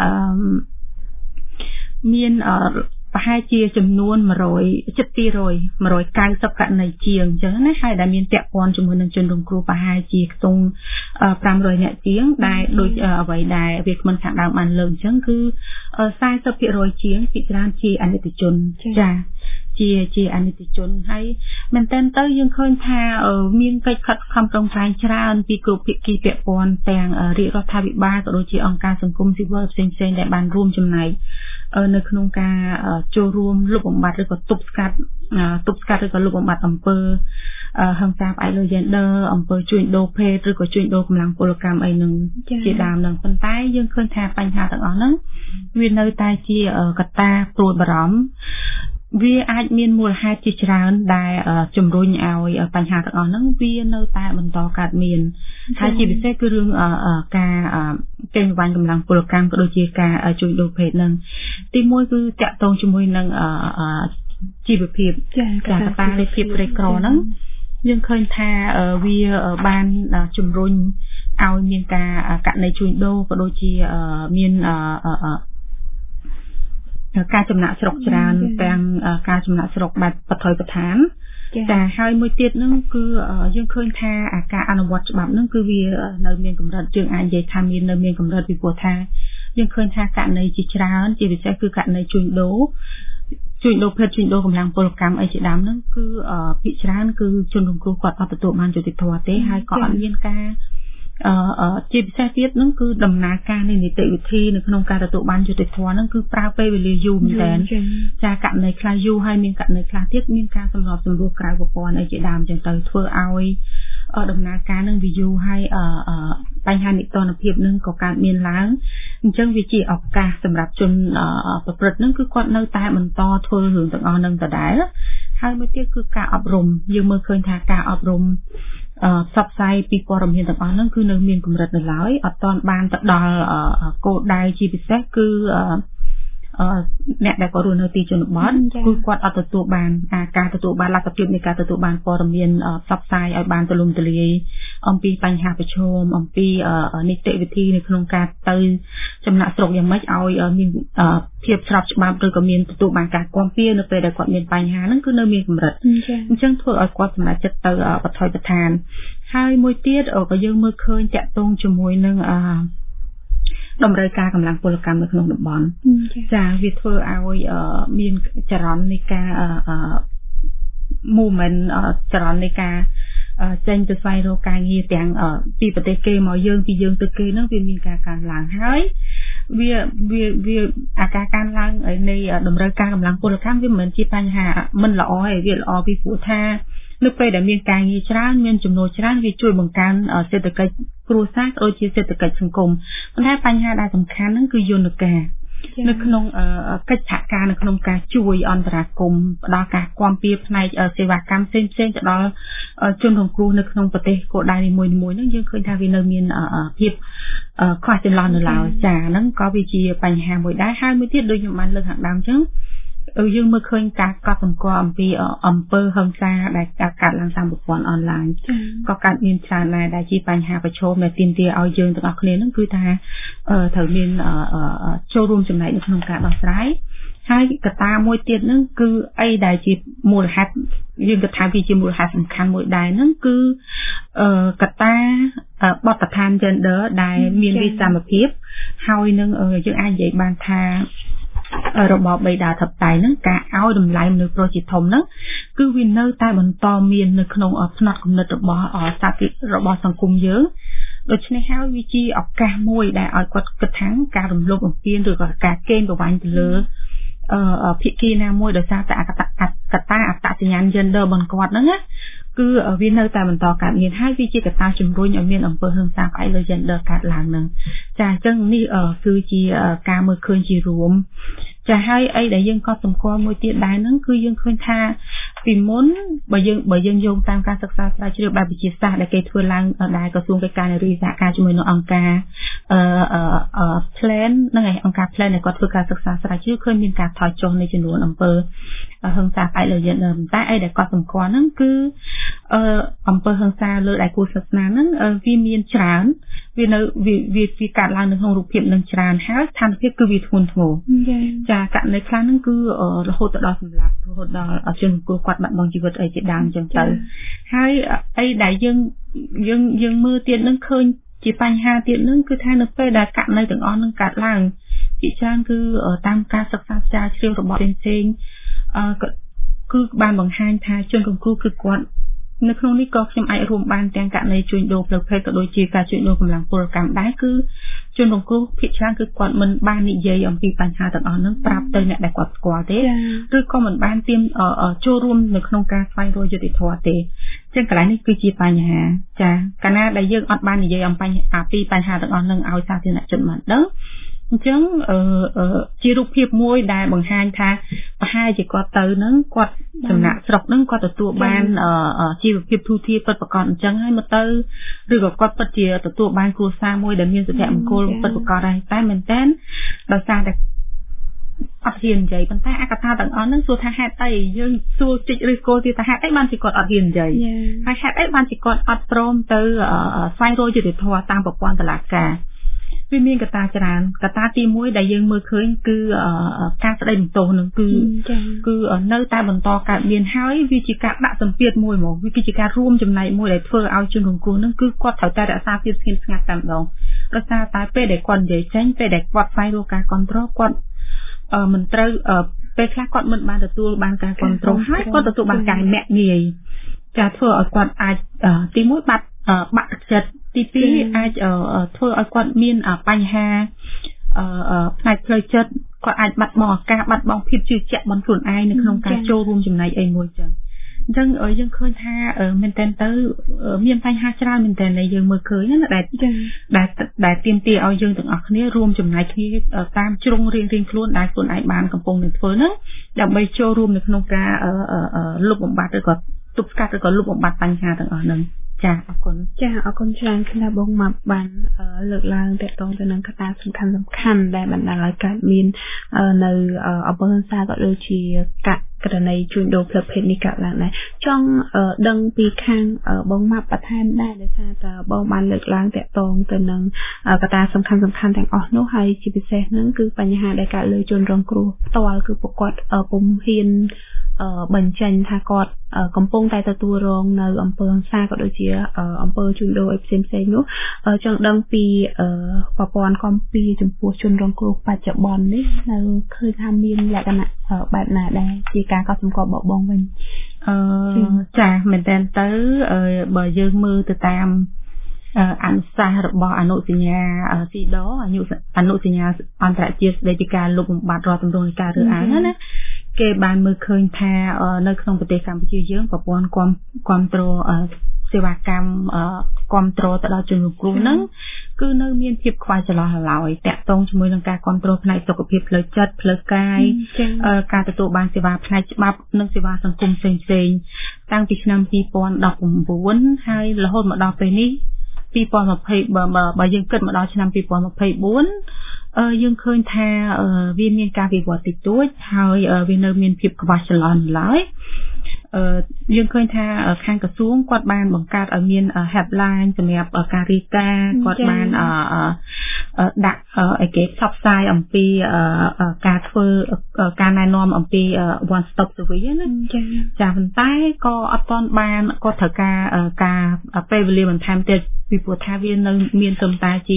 មានប្រហែលជាចំនួន100 ជិត290ករណីជាងអញ្ចឹងណាហើយដែលមានពាក់ព័ន្ធជាមួយនឹងជនរងគ្រោះប្រហែលជាខ្ទង់500នាក់ជាងដែលដូចអ្វីដែលវាគ្មិនខាងដើមបានលើកអញ្ចឹងគឺ40% ជាងពីច្រើនជាអនិច្ចជនចាជាអនិច្ចជនហើយមែនតើទៅយើងឃើញថាមានកិច្ចខិតខំប្រឹងប្រែងច្រើនពីគ្រប់ភាគីពាក់ព័ន្ធទាំងរាជរដ្ឋាភិបាលក៏ដូចជាអង្គការសង្គមស៊ីវិលផ្សេងៗដែលបានរួមចំណែកនៅក្នុងការចូលរួមលុបបំបាត់ឬក៏ទប់ស្កាត់ឬក៏លុបបំបាត់អំពើហិង្សាផ្អែកលើ gender អំពើជួញដូរភេទឬក៏ជួញដូរកម្លាំងពលកម្មអីនឹងជាដើមនឹងប៉ុន្តែយើងឃើញថាបញ្ហាទាំងអស់ហ្នឹងវានៅតែជាកត្តាព្រួយបារម្ភវាអាចមានមូលហេតុជាច្រើនដែលជំរុញឲ្យបញ្ហាទាំងអស់ហ្នឹងវានៅតែបន្តកើតមានហើយជាពិសេសគឺរឿងការកេងប្រវ័ញ្ចកម្លាំងពលកម្មក៏ដូចជាការជួញដូរភេទហ្នឹងទីមួយគឺតាក់ទងជាមួយនឹងជីវភាពការកត្តានៃភាពក្រីក្រហ្នឹងយើងឃើញថាវាបានជំរុញឲ្យមានការករណីជួញដូរក៏ដូចជាមានការចំណាក់ស្រុកច្រើនទាំងការចំណាក់ស្រុកបែបបឋមប្រឋានតែហើយមួយទៀតហ្នឹងគឺយើងឃើញថាការអនុវត្តច្បាប់ហ្នឹងគឺវានៅមានកម្រិតយើងអាចនិយាយថាមាននៅមានកម្រិតពីព្រោះថាយើងឃើញថាករណីជាច្រើនជាពិសេសគឺករណីជួញដូរភេទជួញដូរកម្លាំងពលកម្មអីជាដើមហ្នឹងគឺភាគច្រើនគឺជនរងគ្រោះគាត់អត់ទទួលបានយុត្តិធម៌ទេហើយក៏អត់មានការជាពិសេសទៀតហ្នឹងគឺដំណើរការនៃនីតិវិធីនៅក្នុងការទទួលបានយុត្តិធម៌ហ្នឹងគឺប្រើពេលវេលាយូរមែនទែនចាករណីខ្លះយូរហើយមានករណីខ្លះទៀតមានការសម្របសម្រួលក្រៅប្រព័ន្ធអីជាដើមចឹងទៅធ្វើឲ្យដំណើរការនឹងវាយូរហើយបញ្ហានិទានភាពនឹងក៏កើតមានឡើងអញ្ចឹងវាជាឱកាសសម្រាប់ជនប្រព្រឹត្តនឹងគឺគាត់នៅតែបន្តធ្វើរឿងទាំងអស់នឹងដដែលហើយមួយទៀតគឺការអប់រំយើងមើលឃើញថាការអប់រំផ្សព្វផ្សាយពីព័ត៌មានទាំងអស់ហ្នឹងគឺនៅមានកម្រិតនៅឡើយអត់ទាន់បានទៅដល់គោលដៅជាពិសេសគឺអ្នកដែលគាត់រស់នៅទីជនបទគឺគាត់អត់ទទួលបានការទទួលបានលទ្ធភាពនៃការទទួលបានព័ត៌មានផ្សព្វផ្សាយឲ្យបានទូលំទូលាយអំពីបញ្ហាប្រឈមអំពីនីតិវិធីនៅក្នុងការទៅចំណាក់ស្រុកយ៉ាងម៉េចឲ្យមានភាពស្របច្បាប់ឬក៏មានទទួលបានការគាំពៀនៅពេលដែលគាត់មានបញ្ហាហ្នឹងគឺនៅមានកម្រិតអញ្ចឹងធ្វើឲ្យគាត់សម្រេចចិត្តទៅបថុយបឋានហើយមួយទៀតក៏យើងមើលឃើញតាក់ទងជាមួយនឹងតម្រូវការកម្លាំងពលកម្មនៅក្នុងតំបន់ចាវាធ្វើឲ្យមានចរន្តនៃការ movement ចរន្តនៃការចេញទៅស្វែងរកការងារទាំងពីប្រទេសគេមកយើងពីយើងទៅគេហ្នឹងវាមានការកើនឡើងហើយវាអាការកើនឡើងនៃតម្រូវការកម្លាំងពលកម្មវាមិនមែនជាបញ្ហាមិនល្អទេវាល្អពីព្រោះថានៅពេលដែលមានការងារច្រើនមានចំណូលច្រើនវាជួយបង្កើនសេដ្ឋកិច្ចគ្រួសារដូចជាសេដ្ឋកិច្ចសង្គមប៉ុន្តែបញ្ហាដែលសំខាន់ហ្នឹងគឺយន្តការនៅក្នុងកិច្ចសហការនៅក្នុងការជួយអន្តរាគមន៍ផ្ដល់ការគាំពៀផ្នែកសេវាកម្មផ្សេងៗទៅដល់ជនរងគ្រោះនៅក្នុងប្រទេសគោលដៅនីមួយៗហ្នឹងយើងឃើញថាវានៅមានភាពខ្វះចន្លោះនៅឡើយចាហ្នឹងក៏វាជាបញ្ហាមួយដែរហើយមួយទៀតដូចខ្ញុំបានលើកខាងដើមអញ្ចឹងយើងមើលឃើញការកត់សម្គាល់អំពីអំពើហិង្សាដែលកើតឡើងតាមប្រព័ន្ធអនឡាញក៏កើតមានច្រើនដែរដែលជាបញ្ហាប្រឈមដែលទាមទារឲ្យយើងទាំងអស់គ្នានឹងគឺថាត្រូវមានចូលរួមចំណែកនៅក្នុងការដោះស្រាយហើយកត្តាមួយទៀតហ្នឹងគឺអីដែលជាមូលហេតុយើងគិតថាវាជាមូលហេតុសំខាន់មួយដែរហ្នឹងគឺកត្តាបទដ្ឋាន gender ដែលមានវិសមភាពហើយនឹងយើងអាចនិយាយបានថារបបបៃតាធិបតេយ្យហ្នឹងការឲ្យតម្លៃមនុស្សប្រុសជាធំហ្នឹងគឺវានៅតែបន្តមាននៅក្នុងផ្នត់គំនិតរបស់របស់សង្គមយើងដូច្នេះហើយវាជាឱកាសមួយដែលឲ្យគាត់គិតថាការរំលោភបំពានឬក៏ការកេងប្រវ័ញ្ចទៅលើភាគីណាមួយដោយសារតែកត្តាអត្តសញ្ញាណ gender របស់គាត់ហ្នឹងណាគឺវានៅតែបន្តកើតមានហើយវាជាកត្តាជំរុញឲ្យមានអំពើហិង្សាផ្អែកលើ gender កើតឡើងហ្នឹងចាអញ្ចឹងនេះគឺជាការមើលឃើញជារួមចាហើយអីដែលយើងក៏សម្គាល់មួយទៀតដែរហ្នឹងគឺយើងឃើញថាពីមុនបើយើងយោងតាមការសិក្សាស្រាវជ្រាវបែបវិទ្យាសាស្ត្រដែលគេធ្វើឡើងដែលក្រសួងកិច្ចការនារីសហការជាមួយនឹងអង្គការ plan ហ្នឹងឯងអង្គការ plan ដែលគាត់ធ្វើការសិក្សាស្រាវជ្រាវឃើញមានការថយចុះនៃចំនួនអំពើហិង្សាផ្អែកលើ gender តែអីដែលគាត់សម្គាល់ហ្នឹងគឺអំពើហិង្សាលើដៃគូសាសនាហ្នឹងវាមានច្រើនវានៅវាកាត់ឡើងនៅក្នុងរូបភាពនឹងច្រើនហើយស្ថានភាពគឺវាធ្ងន់ធ្ងរចាករណីខ្លះហ្នឹងគឺរហូតដល់សម្លាប់រហូតដល់ជនរងគ្រោះគាត់បាត់បង់ជីវិតអីជាដើមអញ្ចឹងទៅហើយអីដែលយើងមើលទៀតហ្នឹងឃើញជាបញ្ហាទៀតហ្នឹងគឺថានៅពេលដែលករណីទាំងអស់ហ្នឹងកើតឡើងជាច្រើនគឺតាមការសិក្សាស្រាវជ្រាវរបស់ផ្សេងគឺបានបង្ហាញថាជនរងគ្រោះគឺគាត់នៅក្នុងនេះក៏ខ្ញុំអាចរួមបានទាំងករណីជួញដូរផ្លូវភេទក៏ដូចជាការជួញដូរកម្លាំងពលកម្មដែរគឺជនរងគ្រោះភាគច្រើនគឺគាត់មិនបាននិយាយអំពីបញ្ហាទាំងអស់ហ្នឹងប្រាប់ទៅអ្នកដែលគាត់ស្គាល់ទេឬក៏មិនបានចូលរួមនៅក្នុងការស្វែងរកយុត្តិធម៌ទេអញ្ចឹងកន្លែងនេះគឺជាបញ្ហាចាកាលណាដែលយើងអត់បាននិយាយអំពីបញ្ហាទាំងអស់ហ្នឹងឲ្យសាធារណជនបានដឹងអញ្ចឹងជារូបភាពមួយដែលបង្ហាញថាប្រហែលជាគាត់ទៅហ្នឹងគាត់ចំណាក់ស្រុកហ្នឹងគាត់ទទួលបានជីវភាពទូធាពិតប្រាកដអញ្ចឹងហើយមកទៅឬក៏គាត់ពិតជាទទួលបានគ្រួសារមួយដែលមានសុភមង្គលពិតប្រាកដដែរតែមែនតើដោយសារតែអត់ហ៊ាននិយាយប៉ុន្តែអកថាទាំងអស់ហ្នឹងសួរថាហេតុអីយើងសួរជិចឬគោលទៀតថាហេតុអីបានជាគាត់អត់ហ៊ាននិយាយហើយហេតុអីបានជាគាត់អត់ព្រមទៅស្វែងរកយុត្តិធម៌តាមប្រព័ន្ធតុលាការវាមានកត្តាច្រើនកត្តាទី1ដែលយើងមើលឃើញគឺការស្ដីបន្ទោសនឹងគឺនៅតែបន្តកើតមានហើយវាជាការដាក់សម្ពាធមួយមកវាគឺជាការរួមចំណែកមួយដែលធ្វើឲ្យជនរងគ្រោះនឹងគឺគាត់ត្រូវតែរក្សាភាពស្ងៀមស្ងាត់តែម្ដងដោយសារតែពេលដែលគាត់និយាយចេញពេលដែលគាត់ស្វែងរកការគ្រប់គ្រងគាត់មិនត្រូវពេលខ្លះគាត់មិនបានទទួលបានការគ្រប់គ្រងហើយគាត់ទទួលបានការមាក់ងាយចាធ្វើឲ្យគាត់អាចទី1បាត់ចិត្តទី2អាចធ្វើឲ្យគាត់មានបញ្ហាផ្នែកផ្លូវចិត្តគាត់អាចបាត់បង់ឱកាសបាត់បង់ភាពជឿជាក់របស់ខ្លួនឯងនៅក្នុងការចូលរួមចំណែកអីមួយចឹងអញ្ចឹងយើងឃើញថាមែនតើទៅមានបញ្ហាច្រើនមែនតើយើងមើលឃើញណាដែលទាមទារឲ្យយើងទាំងអស់គ្នារួមចំណែកគ្នាតាមជ្រុងរៀងខ្លួនដែលខ្លួនឯងបានកំពុងនឹងធ្វើហ្នឹងដើម្បីចូលរួមនៅក្នុងការលុបបំបាត់ឬក៏ទប់ស្កាត់ឬក៏លុបបំបាត់បញ្ហាទាំងអស់ហ្នឹងចាអរគុណច្រើនខ្លះបងមកបានលើកឡើងតកតងទៅនឹងកត្តាសំខាន់ដែលបណ្ដាលឲ្យកើតមាននៅអំពើហិង្សាក៏ដូចជាករណីជួញដូរផ្លូវភេទនេះកើតឡើងដែរចង់ដឹងពីខាងបងមកបន្ថែមដែរដោយសារតើបងបានលើកឡើងតកតងទៅនឹងកត្តាសំខាន់ទាំងអស់នោះហើយជាពិសេសហ្នឹងគឺបញ្ហាដែលកើតលើជនរងគ្រោះផ្ទាល់គឺពួកគាត់ពុំហ៊ានបញ្ចេញថាគាត់កំពុងតែទទួលរងនៅអំពើហិង្សាក៏ដូចជាអំពើជួញដូរផ្សេងៗនោះចង់ដឹងពីប្រព័ន្ធគាំពារចំពោះជនរងគ្រោះបច្ចុប្បន្ននេះនៅឃើញថាមានលក្ខណៈបែបណាដែរជាការកត់សម្គាល់បងវិញចាមែនតើទៅបើយើងមើលទៅតាមអនុសាសន៍របស់អនុសញ្ញាស៊ីដអនុសញ្ញាអន្តរជាតិស្តីពីការលុបបំបាត់រាល់ទម្រង់នៃការរើសអើងណាគេបានមើលឃើញថានៅក្នុងប្រទេសកម្ពុជាយើងប្រព័ន្ធគ្រប់គ្រងសេវាកម្មគ្រប់គ្រងទៅដល់ជនរងគ្រោះហ្នឹងគឺនៅមានភាពខ្វះចន្លោះឡើយតាក់ទងជាមួយនឹងការគ្រប់គ្រងផ្នែកសុខភាពផ្លូវចិត្តផ្លូវកាយការទទួលបានសេវាផ្នែកច្បាប់និងសេវាសង្គមផ្សេងៗតាំងពីឆ្នាំ2019ហើយរហូតមកដល់ពេលនេះ2020បើយើងគិតមកដល់ឆ្នាំ2024យើងឃើញថាវាមានការវិវត្តតិចតួចហើយវានៅមានភាពខ្វះចន្លោះនៅឡើយយើងឃើញថាខាងក្រសួងគាត់បានបង្កើតឲ្យមាន helpline សម្រាប់ការរាយការណ៍គាត់បានដាក់ឲ្យគេផ្សព្វផ្សាយអំពីការធ្វើការណែនាំអំពី one stop service ណាចាប៉ុន្តែក៏អត់ទាន់បានគាត់ត្រូវការពេលវេលាបន្ថែមទៀតពីព្រោះថាវានៅមានត្រឹមតែជា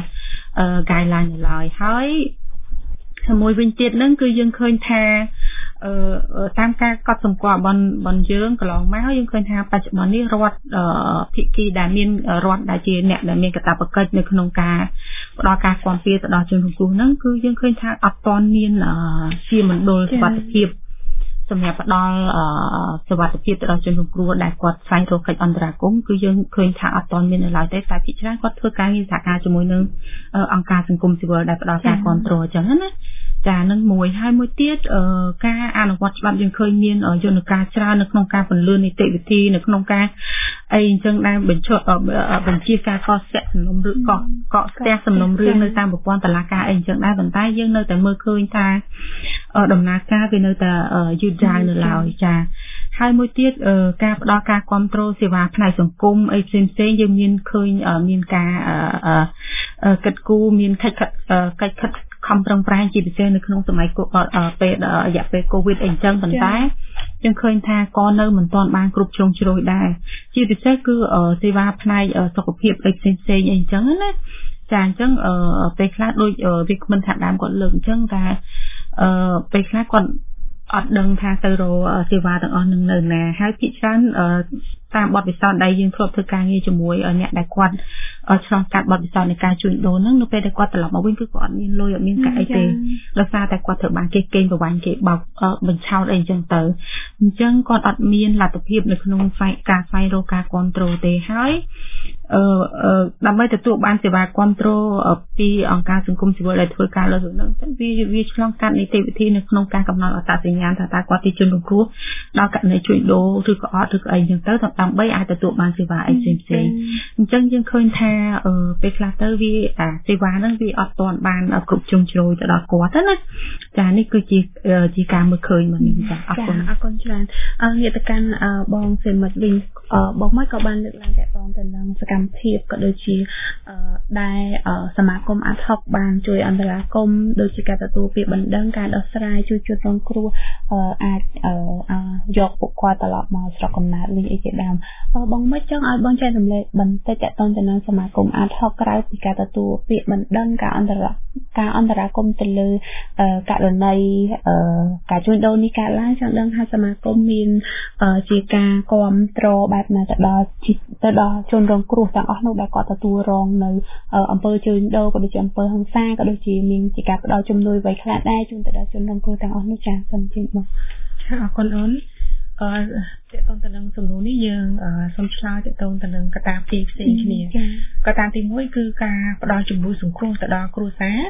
guideline នៅឡើយហើយមួយវិញទៀតហ្នឹងគឺយើងឃើញថាតាមការកត់សម្គាល់បនយើងកន្លងមកយើងឃើញថាបច្ចុប្បន្ននេះរដ្ឋភាគីដែលមានរដ្ឋដែលជាអ្នកដែលមានកាតព្វកិច្ចនៅក្នុងការផ្ដល់ការគាំពារទៅដល់ជនរងគ្រោះហ្នឹងគឺយើងឃើញថាអត់ទាន់មានជាមណ្ឌលសុវត្ថិភាពសម្រាប់ផ្ដល់សុវត្ថិភាពទៅដល់ជនរងគ្រោះដែលគាត់ស្វែងរកកិច្ចអន្តរាគមន៍គឺយើងឃើញថាអត់ទាន់មាននៅឡើយទេតែភាគច្រើនគាត់ធ្វើការងារសហការជាមួយនឹងអង្គការសង្គមស៊ីវិលដែលផ្ដល់ការគាំទ្រអញ្ចឹងណាចានឹងមួយហើយមួយទៀតការអនុវត្តច្បាប់យើងឃើញមានយន្តការច្រើននៅក្នុងការពន្លឿននីតិវិធីនៅក្នុងការអីអញ្ចឹងដែលបញ្ជាការកកស្ទះសំណុំរឿងកកស្ទះសំណុំរឿងនៅតាមប្រព័ន្ធតុលាការអីអញ្ចឹងដែរប៉ុន្តែយើងនៅតែមើលឃើញថាដំណើរការវានៅតែយឺតយ៉ាវនៅឡើយចាហើយមួយទៀតការផ្ដល់ការគាំទ្រសេវាផ្នែកសង្គមអីផ្សេងៗយើងមានឃើញមានការកិត្តគូមានកិច្ចខិតខំប្រឹងប្រែងជាពិសេសនៅក្នុងសម័យពេលរយៈពេលកូវីដអីអញ្ចឹងប៉ុន្តែយើងឃើញថាក៏នៅមិនទាន់បានគ្រប់ជ្រុងជ្រោយដែរជាពិសេសគឺសេវាផ្នែកសុខភាពអីផ្សេងៗអីអញ្ចឹងណាចាអញ្ចឹងពេលខ្លះដូចវាគ្មិនថាដើមគាត់លើកអញ្ចឹងតែពេលខ្លះគាត់អត់ដឹងថាទៅរកសេវាទាំងអស់នឹងនៅណាហើយភាគច្រើនតាមបទពិសោធន៍ដែលយើងធ្លាប់ធ្វើការងារជាមួយអ្នកដែលគាត់ឆ្លងកាត់បទពិសោធន៍នៃការជួញដូរហ្នឹងនៅពេលដែលគាត់ត្រឡប់មកវិញគឺគាត់អត់មានលុយអត់មានកាក់អីទេដោយសារតែគាត់ត្រូវបានគេកេងប្រវ័ញ្ចគេបោកបញ្ឆោតអីអញ្ចឹងទៅអញ្ចឹងគាត់អត់មានលទ្ធភាពនៅក្នុងការស្វែងរកការគ្រប់គ្រងទេហើយដើម្បីទទួលបានសេវាគ្រប់គ្រងពីអង្គការសង្គមស៊ីវិលដែលធ្វើការលើរឿងហ្នឹងវាឆ្លងកាត់នីតិវិធីនៅក្នុងការកំណត់អត្តសញ្ញាណថាតើគាត់ជាជនរងគ្រោះដល់ករណីជួញដូរឬក៏អត់ឬក៏អីអញ្ចឹងទៅដើម្បីអាចទទួលបានសេវាអីផ្សេងៗអញ្ចឹងយើងឃើញថាពេលខ្លះទៅវាសេវាហ្នឹងវាអត់ទាន់បានគ្រប់ជ្រុងជ្រោយទៅដល់គាត់ណាចានេះគឺជាការមើលឃើញមកនេះចាអរគុណច្រើនងាកទៅកាន់បងសេមិតវិញបងមកក៏បានលើកឡើងតកតងទៅនឹងសកម្មភាពក៏ដូចជាដែលសមាគមអាត់ហុកបានជួយអន្តរាគមន៍ដូចជាការទទួលពាក្យបណ្ដឹងការដោះស្រាយជួយជនរងគ្រោះអាចយកពួកគាត់ត្រឡប់មកស្រុកកំណើតវិញអីជាដើមបងមកចង់ឲ្យបងចែករំលែកបន្តិចតកតងទៅនឹងសមាគមអាត់ហុកក្រៅពីការទទួលពាក្យបណ្ដឹងការអន្តរាគមន៍ទៅលើករណីការជួញដូរនេះកើតឡើងចង់ដឹងថាសមាគមមានជាការគ្រប់គ្រងបែបណាទៅដល់ជនរងគ្រោះទាំងអស់នោះដែលគាត់ទទួលរងនៅអំពើជួញដូរក៏ដូចជាអំពើហិង្សាក៏ដូចជាមានជាការផ្ដល់ជំនួយអ្វីខ្លះដែរជូនទៅដល់ជនរងគ្រោះទាំងអស់នោះចា៎សូមជម្រាបបងអរគុណអូនតកតងទៅនឹងសំណួរនេះយើងសូមឆ្លើយតកតងទៅនឹងកត្តាពីរផ្សេងគ្នាកត្តាទី1គឺការផ្ដល់ជំនួយសង្គ្រោះទៅដល់គ្រួសារ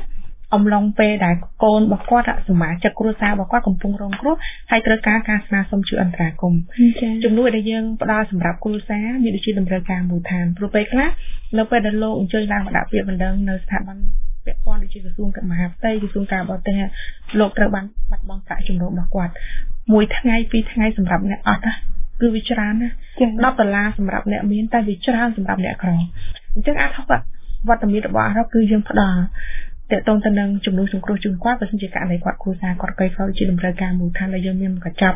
អំឡុងពេលដែលកូនរបស់គាត់សមាជិកគ្រួសាររបស់គាត់កំពុងរងគ្រោះហើយត្រូវការការស្នើសុំជួយអន្តរាគមន៍ជំនួយដែលយើងផ្ដល់សម្រាប់គ្រួសារមានដូចជាតម្រូវការមូលដ្ឋានព្រោះពេលខ្លះនៅពេលដែលលោកអញ្ជើញឡើងមកដាក់ពាក្យបណ្ដឹងនៅស្ថាប័នពាក់ព័ន្ធដូចជាក្រសួងកសិកម្មផ្ទៃក្រសួងការបរទេសលោកត្រូវបានបាត់បង់ប្រាក់ចំណូលរបស់គាត់មួយថ្ងៃពីរថ្ងៃសម្រាប់អ្នកអត់គឺវាច្រើនណាស់$10សម្រាប់អ្នកមានតែវាច្រើនសម្រាប់អ្នកក្រអញ្ចឹងអាចហៅវត្តមានរបស់เราគឺយើងផ្ដល់តើតទៅនឹងជំនួយសង្គ្រោះជូនគាត់បើសិនជាករណីគាត់គ្រួសារគាត់កៃខោជាតម្រូវការមូលដ្ឋានដែលយើងមានកញ្ចប់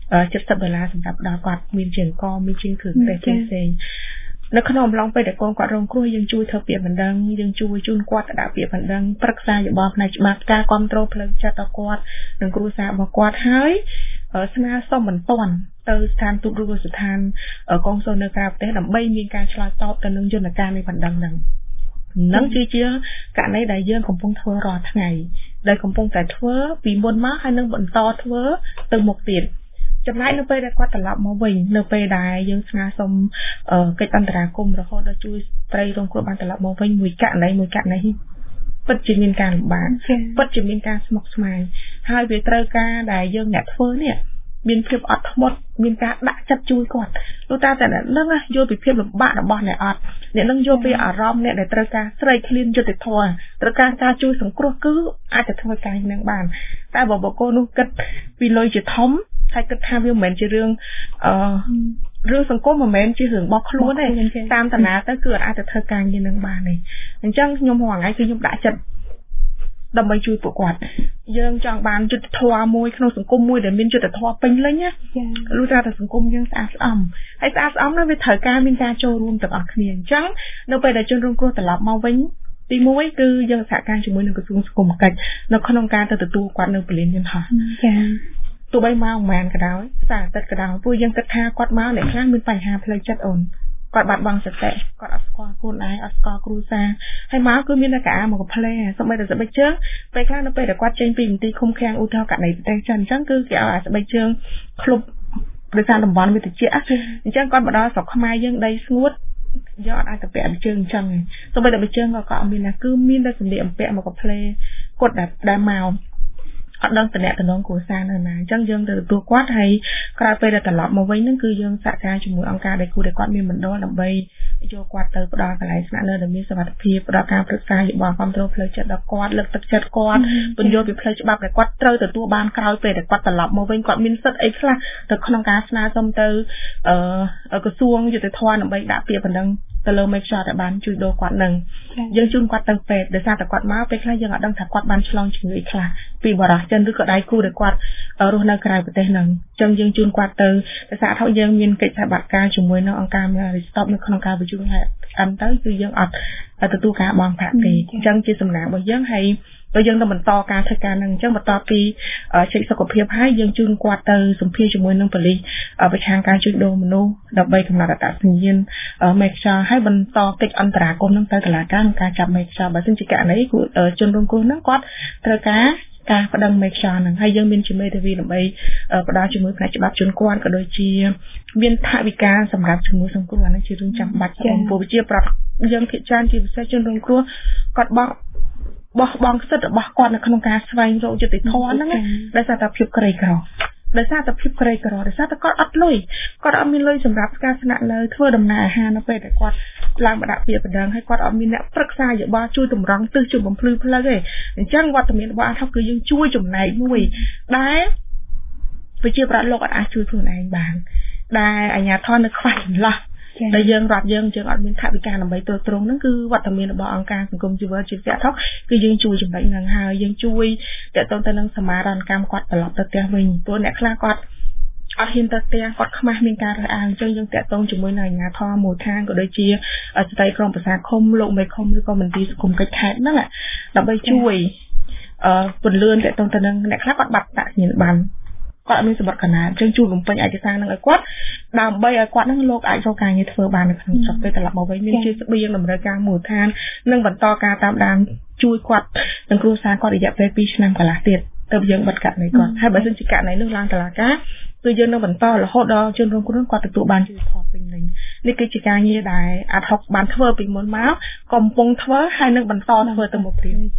$70សម្រាប់ដល់គាត់មានជាអង្គមានជាគ្រឿងទេសផ្សេងនៅក្នុងអំឡុងពេលដែលកូនគាត់រងគ្រោះយើងជួយធ្វើពាក្យបណ្ដឹងយើងជួយជូនគាត់ដាក់ពាក្យបណ្ដឹងប្រឹក្សាយោបល់ផ្នែកច្បាប់ការគ្រប់គ្រងផ្លូវចិត្តដល់គាត់និងគ្រួសាររបស់គាត់ហើយស្នើសុំបន្ទាន់ទៅស្ថានទូតឬស្ថានកុងស៊ុលនៅក្រៅប្រទេសដើម្បីមានការឆ្លើយតបទៅនឹងយន្តការនៃបណ្ដឹងហ្នឹងនឹងជាករណីដែលយើងកំពុងធ្វើរាល់ថ្ងៃដែលកំពុងតែធ្វើពីមុនមកហើយនឹងបន្តធ្វើទៅមុខទៀតចំណែកនៅពេលដែលគាត់ត្រឡប់មកវិញនៅពេលដែលយើងស្នើសុំកិច្ចអន្តរាគមន៍រហូតដល់ជួយស្រីរងគ្រោះបានត្រឡប់មកវិញមួយករណីពិតជាមានការលំបាកពិតជាមានការស្មុគស្មាញហើយវាត្រូវការដែលយើងអ្នកធ្វើនេះមានភាពអត់ធ្មត់មានការដាក់ចិត្តជួយគាត់លោកតាតែនឹងយល់ពីភាពលំបាករបស់អ្នកអត់អ្នកនឹងយល់ពីអារម្មណ៍អ្នកដែលត្រូវការស្រែកឃ្លានយុត្តិធម៌ត្រូវការការជួយសង្គ្រោះគឺអាចจะធ្វើការនឹងបានតែបើបកគោនោះគិតពីលុយជាធំហើយគិតថាវាមិនមែនជារឿងរឿងសង្គមមិនមែនជារឿងរបស់ខ្លួនទេតាមតាណាទៅគឺអាចจะធ្វើការងារនឹងបានទេអញ្ចឹងខ្ញុំរាល់ថ្ងៃគឺខ្ញុំដាក់ចិត្តដើម្បីជួយពួកគាត់យើងចង់បានយុត្តិធម៌មួយក្នុងសង្គមមួយដែលមានយុត្តិធម៌ពេញលេញណាលុះត្រាតែសង្គមយើងស្អាតស្អំហើយស្អាតស្អំនោះវាត្រូវការមានការចូលរួមទាំងអស់គ្នាអញ្ចឹងនៅពេលដែលជនរងគ្រោះត្រឡប់មកវិញទី1គឺយើងសហការជាមួយនឹងក្រសួងសង្គមកិច្ចនៅក្នុងការទៅទទួលគាត់នៅពលានយន្តហោះចា៎ទោះបីមកមិនបានក៏ដោយសារតែក៏ដោយពួកយើងគិតថាគាត់មកអ្នកខ្លះមានបញ្ហាផ្លូវចិត្តអូនគាត់បាត់បង់សតិគាត់អត់ស្គាល់ខ្លួនឯងអត់ស្គាល់គ្រួសារហើយមកគឺមានតែកាមកកំភ្លេសូម្បីតែស្បែកជើងពេលខ្លះនៅពេលដែលគាត់ចេញពីមន្ទីរឃុំឃាំងឧទាហរណ៍ករណីប្រទេសចិនអញ្ចឹងគឺគេឲ្យស្បែកជើងឃ្លុបដោយសារតំបន់វាត្រជាក់អញ្ចឹងគាត់មកដល់ស្រុកខ្មែរយើងដីស្ងួតយកអត់អាចទៅពាក់ជើងអញ្ចឹងសូម្បីតែជើងក៏អត់មានណាគឺមានតែសម្លៀកបំពាក់មកកំភ្លេគាត់ដែលមកអត់ដឹងតំណែងគ្រួសារនៅណាអញ្ចឹងយើងទៅទទួលគាត់ហើយក្រោយពេលដែលត្រឡប់មកវិញហ្នឹងគឺយើងសហការជាមួយអង្គការដែលគាត់មានមណ្ឌលដើម្បីយកគាត់ទៅផ្ដល់កន្លែងស្នាក់នៅដែលមានសុវត្ថិភាពផ្ដល់ការប្រឹក្សាយោបល់គ្រប់គ្រងផ្លូវចិត្តដល់គាត់លើកទឹកចិត្តគាត់ពន្យល់ពីផ្លូវច្បាប់ដែលគាត់ត្រូវទទួលបានក្រោយពេលដែលគាត់ត្រឡប់មកវិញគាត់មានសិទ្ធិអីខ្លះទៅក្នុងការស្នើសុំទៅក្រសួងយុតិធម៌ដើម្បីដាក់ពាក្យបណ្ដឹងទៅលើមេខ្យល់ដែលបានជួយដូរគាត់នឹងយើងជូនគាត់ទៅពេទ្យដោយសារតែគាត់មកពេលខ្លះយើងអត់ដឹងថាគាត់បានឆ្លងជំងឺខ្លះពីបរិសុទ្ធចិនឬក៏ដៃគូដែលគាត់រស់នៅក្រៅប្រទេសហ្នឹងអញ្ចឹងយើងជូនគាត់ទៅដោយសារថាយើងមានកិច្ចសហប្រតិការជាមួយនឹងអង្គការមេរីស្តុបនៅក្នុងការបញ្ជូនហើយទៅគឺយើងអត់ទទួលការបង់ប្រាក់ទេអញ្ចឹងជាសំណាងរបស់យើងហើយបើយើងទៅបន្តការធ្វើការនឹងអញ្ចឹងបន្តពីជិះសុខភាពហើយយើងជូនគាត់ទៅសម្ភារជាមួយនឹងប៉ូលីសប្រឆាំងការជួញដូរមនុស្សដើម្បីកំណត់អត្តសញ្ញាណមេខ្យល់ហើយបន្តកិច្ចអន្តរាគមន៍នឹងទៅតុលាការក្នុងការចាប់មេខ្យល់បើសិនជាករណីជនរងគ្រោះនឹងគាត់ត្រូវការប្តឹងមេខ្យល់នឹងហើយយើងមានជាមេធាវីដើម្បីផ្ដល់ជាមួយផ្នែកច្បាប់ជូនគាត់ក៏ដូចជាមានថវិកាសម្រាប់ជំនួយសង្គ្រោះអានេះជារឿងចាំបាច់ចំពោះវិជាប្រាប់យើងភាគច្រើនជាពិសេសជនរងគ្រោះគាត់បោះបង់សិទ្ធិរបស់គាត់នៅក្នុងការស្វែងរកយុត្តិធម៌ហ្នឹងដោយសារតែភាពក្រីក្រដោយសារតែគាត់អត់លុយគាត់អត់មានលុយសម្រាប់ការស្នាក់នៅធ្វើដំណើរអាហារនៅពេលដែលគាត់ឡើងមកដាក់ពាក្យបណ្ដឹងហើយគាត់អត់មានអ្នកប្រឹក្សាយោបល់ជួយតម្រង់ទិសជួយបំភ្លឺផ្លូវទេអញ្ចឹងវត្តមានរបស់អាថគឺយើងជួយចំណែកមួយដែលប្រជាប្រដ្ឋលោកអត់អាចជួយខ្លួនឯងបានដែលអាជ្ញាធរនៅខ្វះចន្លោះដែលយើងអត់មានថវិកាដើម្បីទ្រទ្រង់ហ្នឹងគឺវត្តមានរបស់អង្គការសង្គមស៊ីវិលជាស្ថិតគឺយើងជួយចំណែកហ្នឹងហើយយើងជួយតកតងទៅនឹងសមារណកម្មគាត់ត្រឡប់ទៅផ្ទះវិញព្រោះអ្នកខ្លះគាត់អត់ហ៊ានទៅផ្ទះគាត់ខ្មាស់មានការរើសអើងអញ្ចឹងយើងតកតងជាមួយនឹងអាជ្ញាធរមូលដ្ឋានក៏ដូចជាស្ត្រីក្រុមប្រឹក្សាឃុំលោកមេឃុំឬក៏មន្ទីរសង្គមកិច្ចខេត្តហ្នឹងដើម្បីជួយពន្លឿនតកតងទៅនឹងអ្នកខ្លះគាត់បាត់តាក់ញៀនបានគាត់អត់មានសម្បត្តិកណាអញ្ចឹងជួយបំពេញឯកសារនឹងឲ្យគាត់ដើម្បីឲ្យគាត់នឹងលោកអាចរកការងារធ្វើបាននៅក្នុងស្រុកពេលត្រឡប់មកវិញមានជាស្បៀងតម្រូវការមូលដ្ឋាននិងបន្តការតាមដានជួយគាត់និងគ្រួសារគាត់រយៈពេល2ឆ្នាំកន្លះទៀតទៅយើងបិទករណីគាត់ហើយបើសិនជាករណីនោះឡើងតុលាការគឺយើងនឹងបន្តរហូតដល់ជនរងគ្រោះគាត់ទទួលបានយុត្តិធម៌ពេញលេញនេះគឺជាការងារដែលអាត់ហុកបានធ្វើពីមុនមកកំពុងធ្វើហើយនឹងបន្តធ្វើទៅមុខទៀត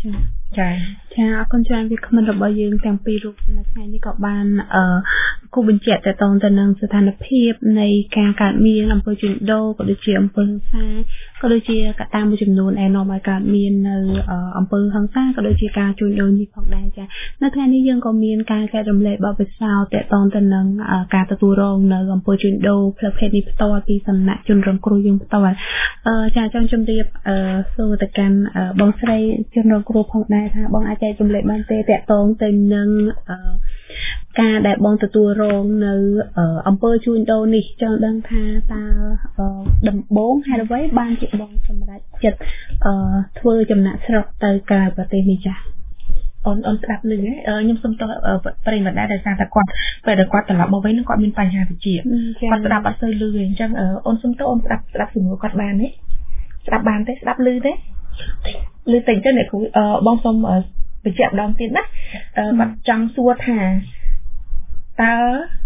ចាចាអរគុណច្រើនវាគ្មិនរបស់យើងទាំងពីររូបនៅថ្ងៃនេះក៏បានគូបញ្ជាក់តទៅនឹងស្ថានភាពនៃការកើតមានអំពើជួញដូរក៏ដូចជាអំពើហិង្សាក៏ដូចជាកត្តាមួយចំនួនដែលនាំឲ្យកើតមាននៅអំពើហិង្សាក៏ដូចជាការជួញដូរនេះផងដែរចានៅថ្ងៃនេះយើងក៏មានការចែករំលែកបទពិសោធន៍តទៅនឹងការទទួលរងនៅអំពើជួញដូរផ្លូវភេទនេះផ្ទាល់ពីសំណាក់ជនរងគ្រោះយើងផ្ទាល់ចាចង់ជម្រាបសួរទៅកាន់បងស្រីជនរងគ្រោះផងដែរថាបងអាចចែករំលែកបានទេតកតងទៅនឹងការដែលបងទទួលរងនៅអំពើជួញដូរនេះចង់ដឹងថាតើដំបូងហេតុអ្វីបានជាបងសម្រេចចិត្តធ្វើចំណាក់ស្រុកទៅក្រៅប្រទេសនេះចាអូនស្ដាប់លឺខ្ញុំសុំទោសប្រិយមិត្តដែរដោយសារតែគាត់ពេលដែលគាត់ត្រឡប់មកវិញនឹងគាត់មានបញ្ហាវិជ្ជាគាត់ស្ដាប់អត់សូវលឺទេអញ្ចឹងអូនសុំទោសអូនស្ដាប់ជំនួសគាត់បានទេស្ដាប់បានទេស្ដាប់លឺទេលឺតិចទៅអ្នកគ្រូបងសុំបញ្ជាក់ម្ដងទៀតណាគាត់ចង់សួរថាតើ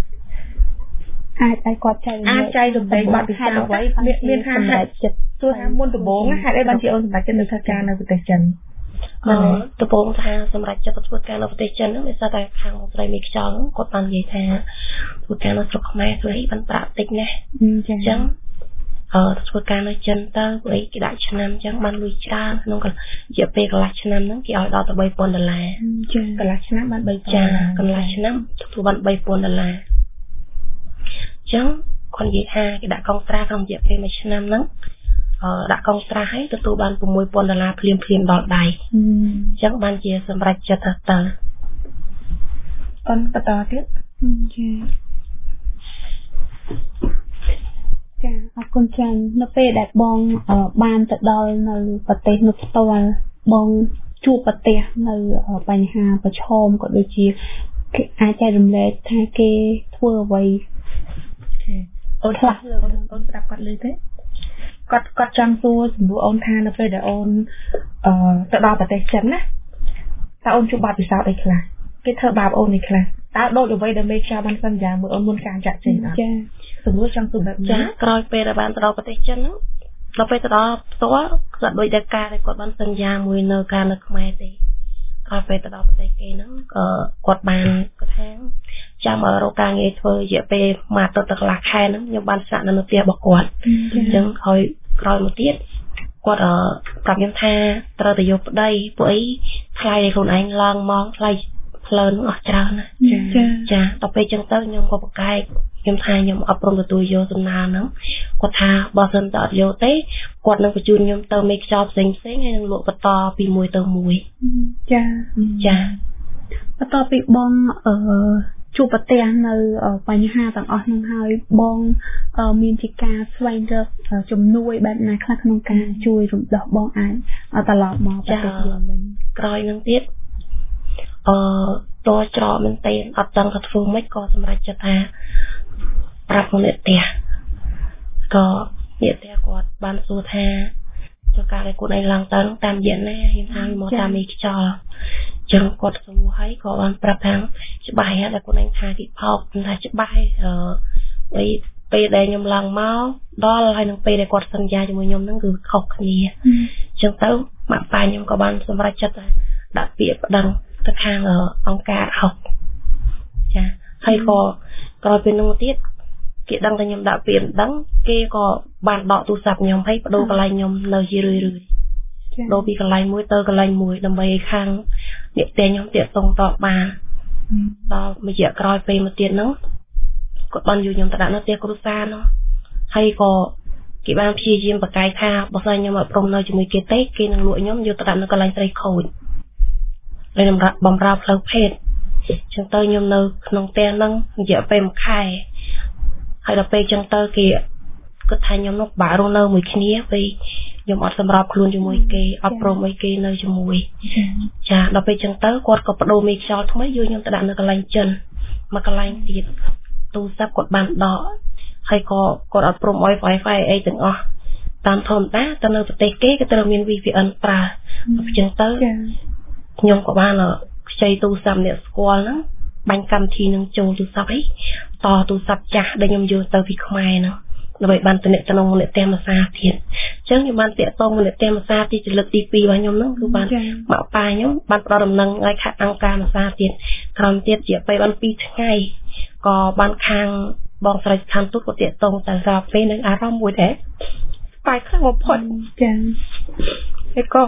អាចគាត់ចែករំលែកបទពិសោធន៍អ្វីមានថាហេតុចិត្តសួរថាមុនដំបូងហេតុអីបានជាអូនសម្រេចចិត្តនៅធ្វើការនៅប្រទេសចិនដំបូងថាសម្រាប់ចិត្តធ្វើការនៅប្រទេសចិនហ្នឹងវាស្អាតតែខាងស្រីមីខ្យល់គាត់បាននិយាយថាធ្វើការនៅស្រុកខ្មែរស្រីបានប្រាក់តិចណាស់អញ្ចឹងធ្វើការនៅចិនទៅព្រោះគេដាក់ឆ្នាំអញ្ចឹងបានលុយច្រើនក្នុងរយៈពេលកន្លះឆ្នាំហ្នឹងគេឲ្យដល់ទៅ$3,000 ចាកន្លះឆ្នាំបាន$3,000 ចាកន្លះឆ្នាំទទួលបាន$3,000អញ្ចឹងគាត់និយាយថាគេដាក់កុងត្រាក្នុងរយៈពេល1ឆ្នាំហ្នឹងដាក់កុងត្រាឲ្យទទួលបាន$6,000ភ្លាមដល់ដៃអញ្ចឹងបានជាសម្រេចចិត្តទៅអូនបន្តទៀតចាអរគុណច្រើននៅពេលដែលបងបានទៅដល់នៅប្រទេសនោះផ្ទាល់បងជួបប្រទេសនៅបញ្ហាប្រឈមក៏ដូចជាអាចចែករំលែកថាគេធ្វើអ្វីអូនខ្លះអូនស្ដាប់គាត់ឮទេគាត់ចង់សួរសំណួរអូនថានៅពេលដែលអូនទៅដល់ប្រទេសចិនណាតើអូនជួបបាបពិសោធន៍អីខ្លះគេធ្វើបាបអូននេះខ្លះតើដូចអ្វីដែលមេខ្យល់បានសន្យាមួយអូនមុនការចាក់ចេញអត់ចាសំណួរចង់សួរបែបនេះក្រោយពេលដែលបានទៅដល់ប្រទេសចិនហ្នឹងដល់ពេលទៅដល់ផ្ទាល់គាត់ដូចតែការដែលគាត់បានសន្យាមួយនៅការនៅខ្មែរទេក្រោយពេលទៅដល់ប្រទេសគេហ្នឹងគាត់បានគាត់ថាចាំរកការងារធ្វើរយៈពេលមួយអាទិត្យទៅកន្លះខែហ្នឹងខ្ញុំបានស្នាក់នៅផ្ទះរបស់គាត់អញ្ចឹងហើយក្រោយមកទៀតគាត់ប្រាប់ខ្ញុំថាត្រូវទៅយកប្តីពួកអីថ្លៃឲ្យខ្លួនឯងឡើងមកថ្លៃផ្លូវហ្នឹងអស់ច្រើនណាចាដល់ពេលអញ្ចឹងទៅខ្ញុំក៏ប្រកែកខ្ញុំថាខ្ញុំអប់រំទទួលយកសំណើហ្នឹងគាត់ថាបើសិនតើអត់យកទេគាត់នឹងបញ្ជូនខ្ញុំទៅមេខ្យល់ផ្សេងហើយនឹងលក់បន្តពីមួយទៅមួយចាបន្ទាប់ពីបងជួបប្រទះនៅបញ្ហាទាំងអស់ហ្នឹងហើយបងមានជាការស្វែងរកជំនួយបែបណាខ្លះក្នុងការជួយរំដោះបងអាចត្រឡប់មកប្រទេសយើងវិញក្រោយហ្នឹងទៀតតច្រកមែនទេអត់ដឹងថាធ្វើម៉េចក៏សម្រេចចិត្តថាប្រាប់អ្នកផ្ទះក៏អ្នកផ្ទះគាត់បានសួរថាចូលការឲ្យខ្លួនឯងឡើងទៅតាមរយៈណាខ្ញុំថាមកតាមមីខ្យល់ចឹងគាត់សួរហើយក៏បានប្រាប់ថាច្បាស់ហើយដែលខ្លួនឯងថាទីផោកថាច្បាស់ហើយពេលដែលខ្ញុំឡើងមកដល់ហើយនឹងពេលដែលគាត់សន្យាជាមួយខ្ញុំហ្នឹងគឺខុសគ្នាចឹងទៅម៉ាក់ប៉ាខ្ញុំក៏បានសម្រេចចិត្តដាក់ពាក្យប្តឹងទៅខាងអង្គការហុកចាហើយក៏ក្រោយពីនោះទៀតគេដឹងថាខ្ញុំដាក់ពាក្យប្តឹងគេក៏បានដកទូរស័ព្ទខ្ញុំហើយបដូរកន្លែងខ្ញុំនៅជារឿយដូរពីកន្លែងមួយទៅកន្លែងមួយដើម្បីឲ្យខាងអ្នកផ្ទះខ្ញុំតាក់ទងតបបានដល់មួយរយៈក្រោយពេលមកទៀតហ្នឹងគាត់បានយកខ្ញុំទៅដាក់នៅផ្ទះគ្រួសារនោះហើយក៏គេបានព្យាយាមបកកាយថាបើសិនខ្ញុំអត់ព្រមនៅជាមួយគេទេគេនឹងលក់ខ្ញុំយកទៅដាក់នៅកន្លែងស្រីខូចហើយបំរើផ្លូវភេទចឹងទៅខ្ញុំនៅក្នុងផ្ទះហ្នឹងរយៈពេល1ខែហើយដល់ពេលចឹងទៅគេគាត់ថាខ្ញុំនោះបាក់រស់នៅមួយគ្នាពេលខ្ញុំអត់សម្របខ្លួនជាមួយគេអត់ព្រមឲ្យគេនៅជាមួយចាដល់ពេលចឹងទៅគាត់ក៏បដូរមេខ្យល់ថ្មីយកខ្ញុំទៅដាក់នៅកន្លែងចិនមកកន្លែងទៀតទូរស័ព្ទគាត់បានដកហើយក៏គាត់អត់ព្រមឲ្យ Wi-Fi អីទាំងអស់តាមធម្មតាទៅនៅប្រទេសគេក៏ត្រូវមាន VPN ប្រើអញ្ចឹងទៅខ្ញុំក៏បានខ្ចីទូរស័ព្ទអ្នកស្គាល់ហ្នឹងបាញ់កម្មវិធីនឹងចូលទូរស័ព្ទអីតទូរស័ព្ទចាស់ដែលខ្ញុំយកទៅពីខ្មែរហ្នឹងដើម្បីបានតំណែងក្នុងមនទេមសាទៀតអញ្ចឹងខ្ញុំបានតាក់ទងមនទេមសាទីចលឹកទី2របស់ខ្ញុំហ្នឹងគឺបានមកប៉ាខ្ញុំបានផ្ដល់ដំណឹងឲ្យខាងអង្គការមសាទៀតក្រោមទៀតជាពេលបាន2ថ្ងៃក៏បានខាងបងស្រីស្ថានទូតក៏តាក់ទងទៅស្រាប់ពេលនឹងអារម្មណ៍មួយដែរបាយខ្លាំងបំផុតចា៎ហើយក៏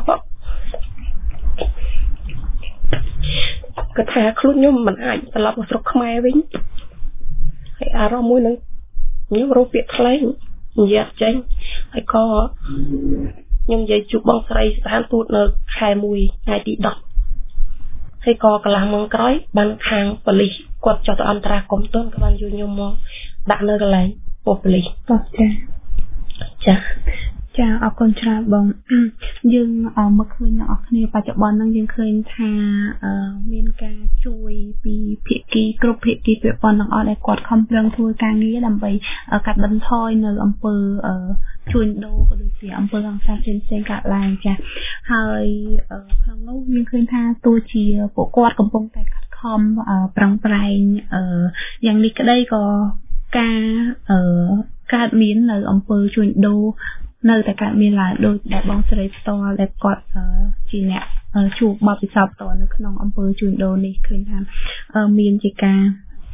គាត់ថាខ្លួនខ្ញុំមិនអាចត្រឡប់មកស្រុកខ្មែរវិញហើយអារម្មណ៍មួយនឹងខ្ញុំរកពាក្យខ្លែងនិយាយចេញហើយក៏ខ្ញុំនិយាយជួបបងស្រីស្ថានទូតនៅខែ1ថ្ងៃទី10ហើយក៏កន្លះម៉ោងក្រោយបានខាងប៉ូលីសគាត់ចុះទៅអន្តរាគមន៍ទន់ក៏បានយកខ្ញុំមកដាក់នៅកន្លែងប៉ូលីសចាចាអរគុណច្រើនបងយើងមកឃើញអ្នកនរគ្នាបច្ចុប្បន្នហ្នឹងយើងឃើញថាមានការជួយពីភាគីគ្រប់ភាគីពាក់ព័ន្ធទាំងអស់ដែលគាត់ខំប្រឹងធ្វើការងារដើម្បីកាត់បន្ថយនៅអំពើជួញដូរក៏ដូចជាអំពើហិង្សាផ្សេងៗកើតឡើងចាហើយក្នុងនោះយើងឃើញថាទោះជាពួកគាត់កំពុងតែខិតខំប្រឹងប្រែងយ៉ាងនេះក្តីក៏ការកើតមាននៅអំពើជួញដូរនៅតែកើតមានឡើងដោយដែលបងស្រីផ្ទាល់ដែលគាត់ជាអ្នកជួបបទពិសោធន៍ផ្ទាល់នៅក្នុងអំពើជួញដូរនេះឃើញថាមានជាការ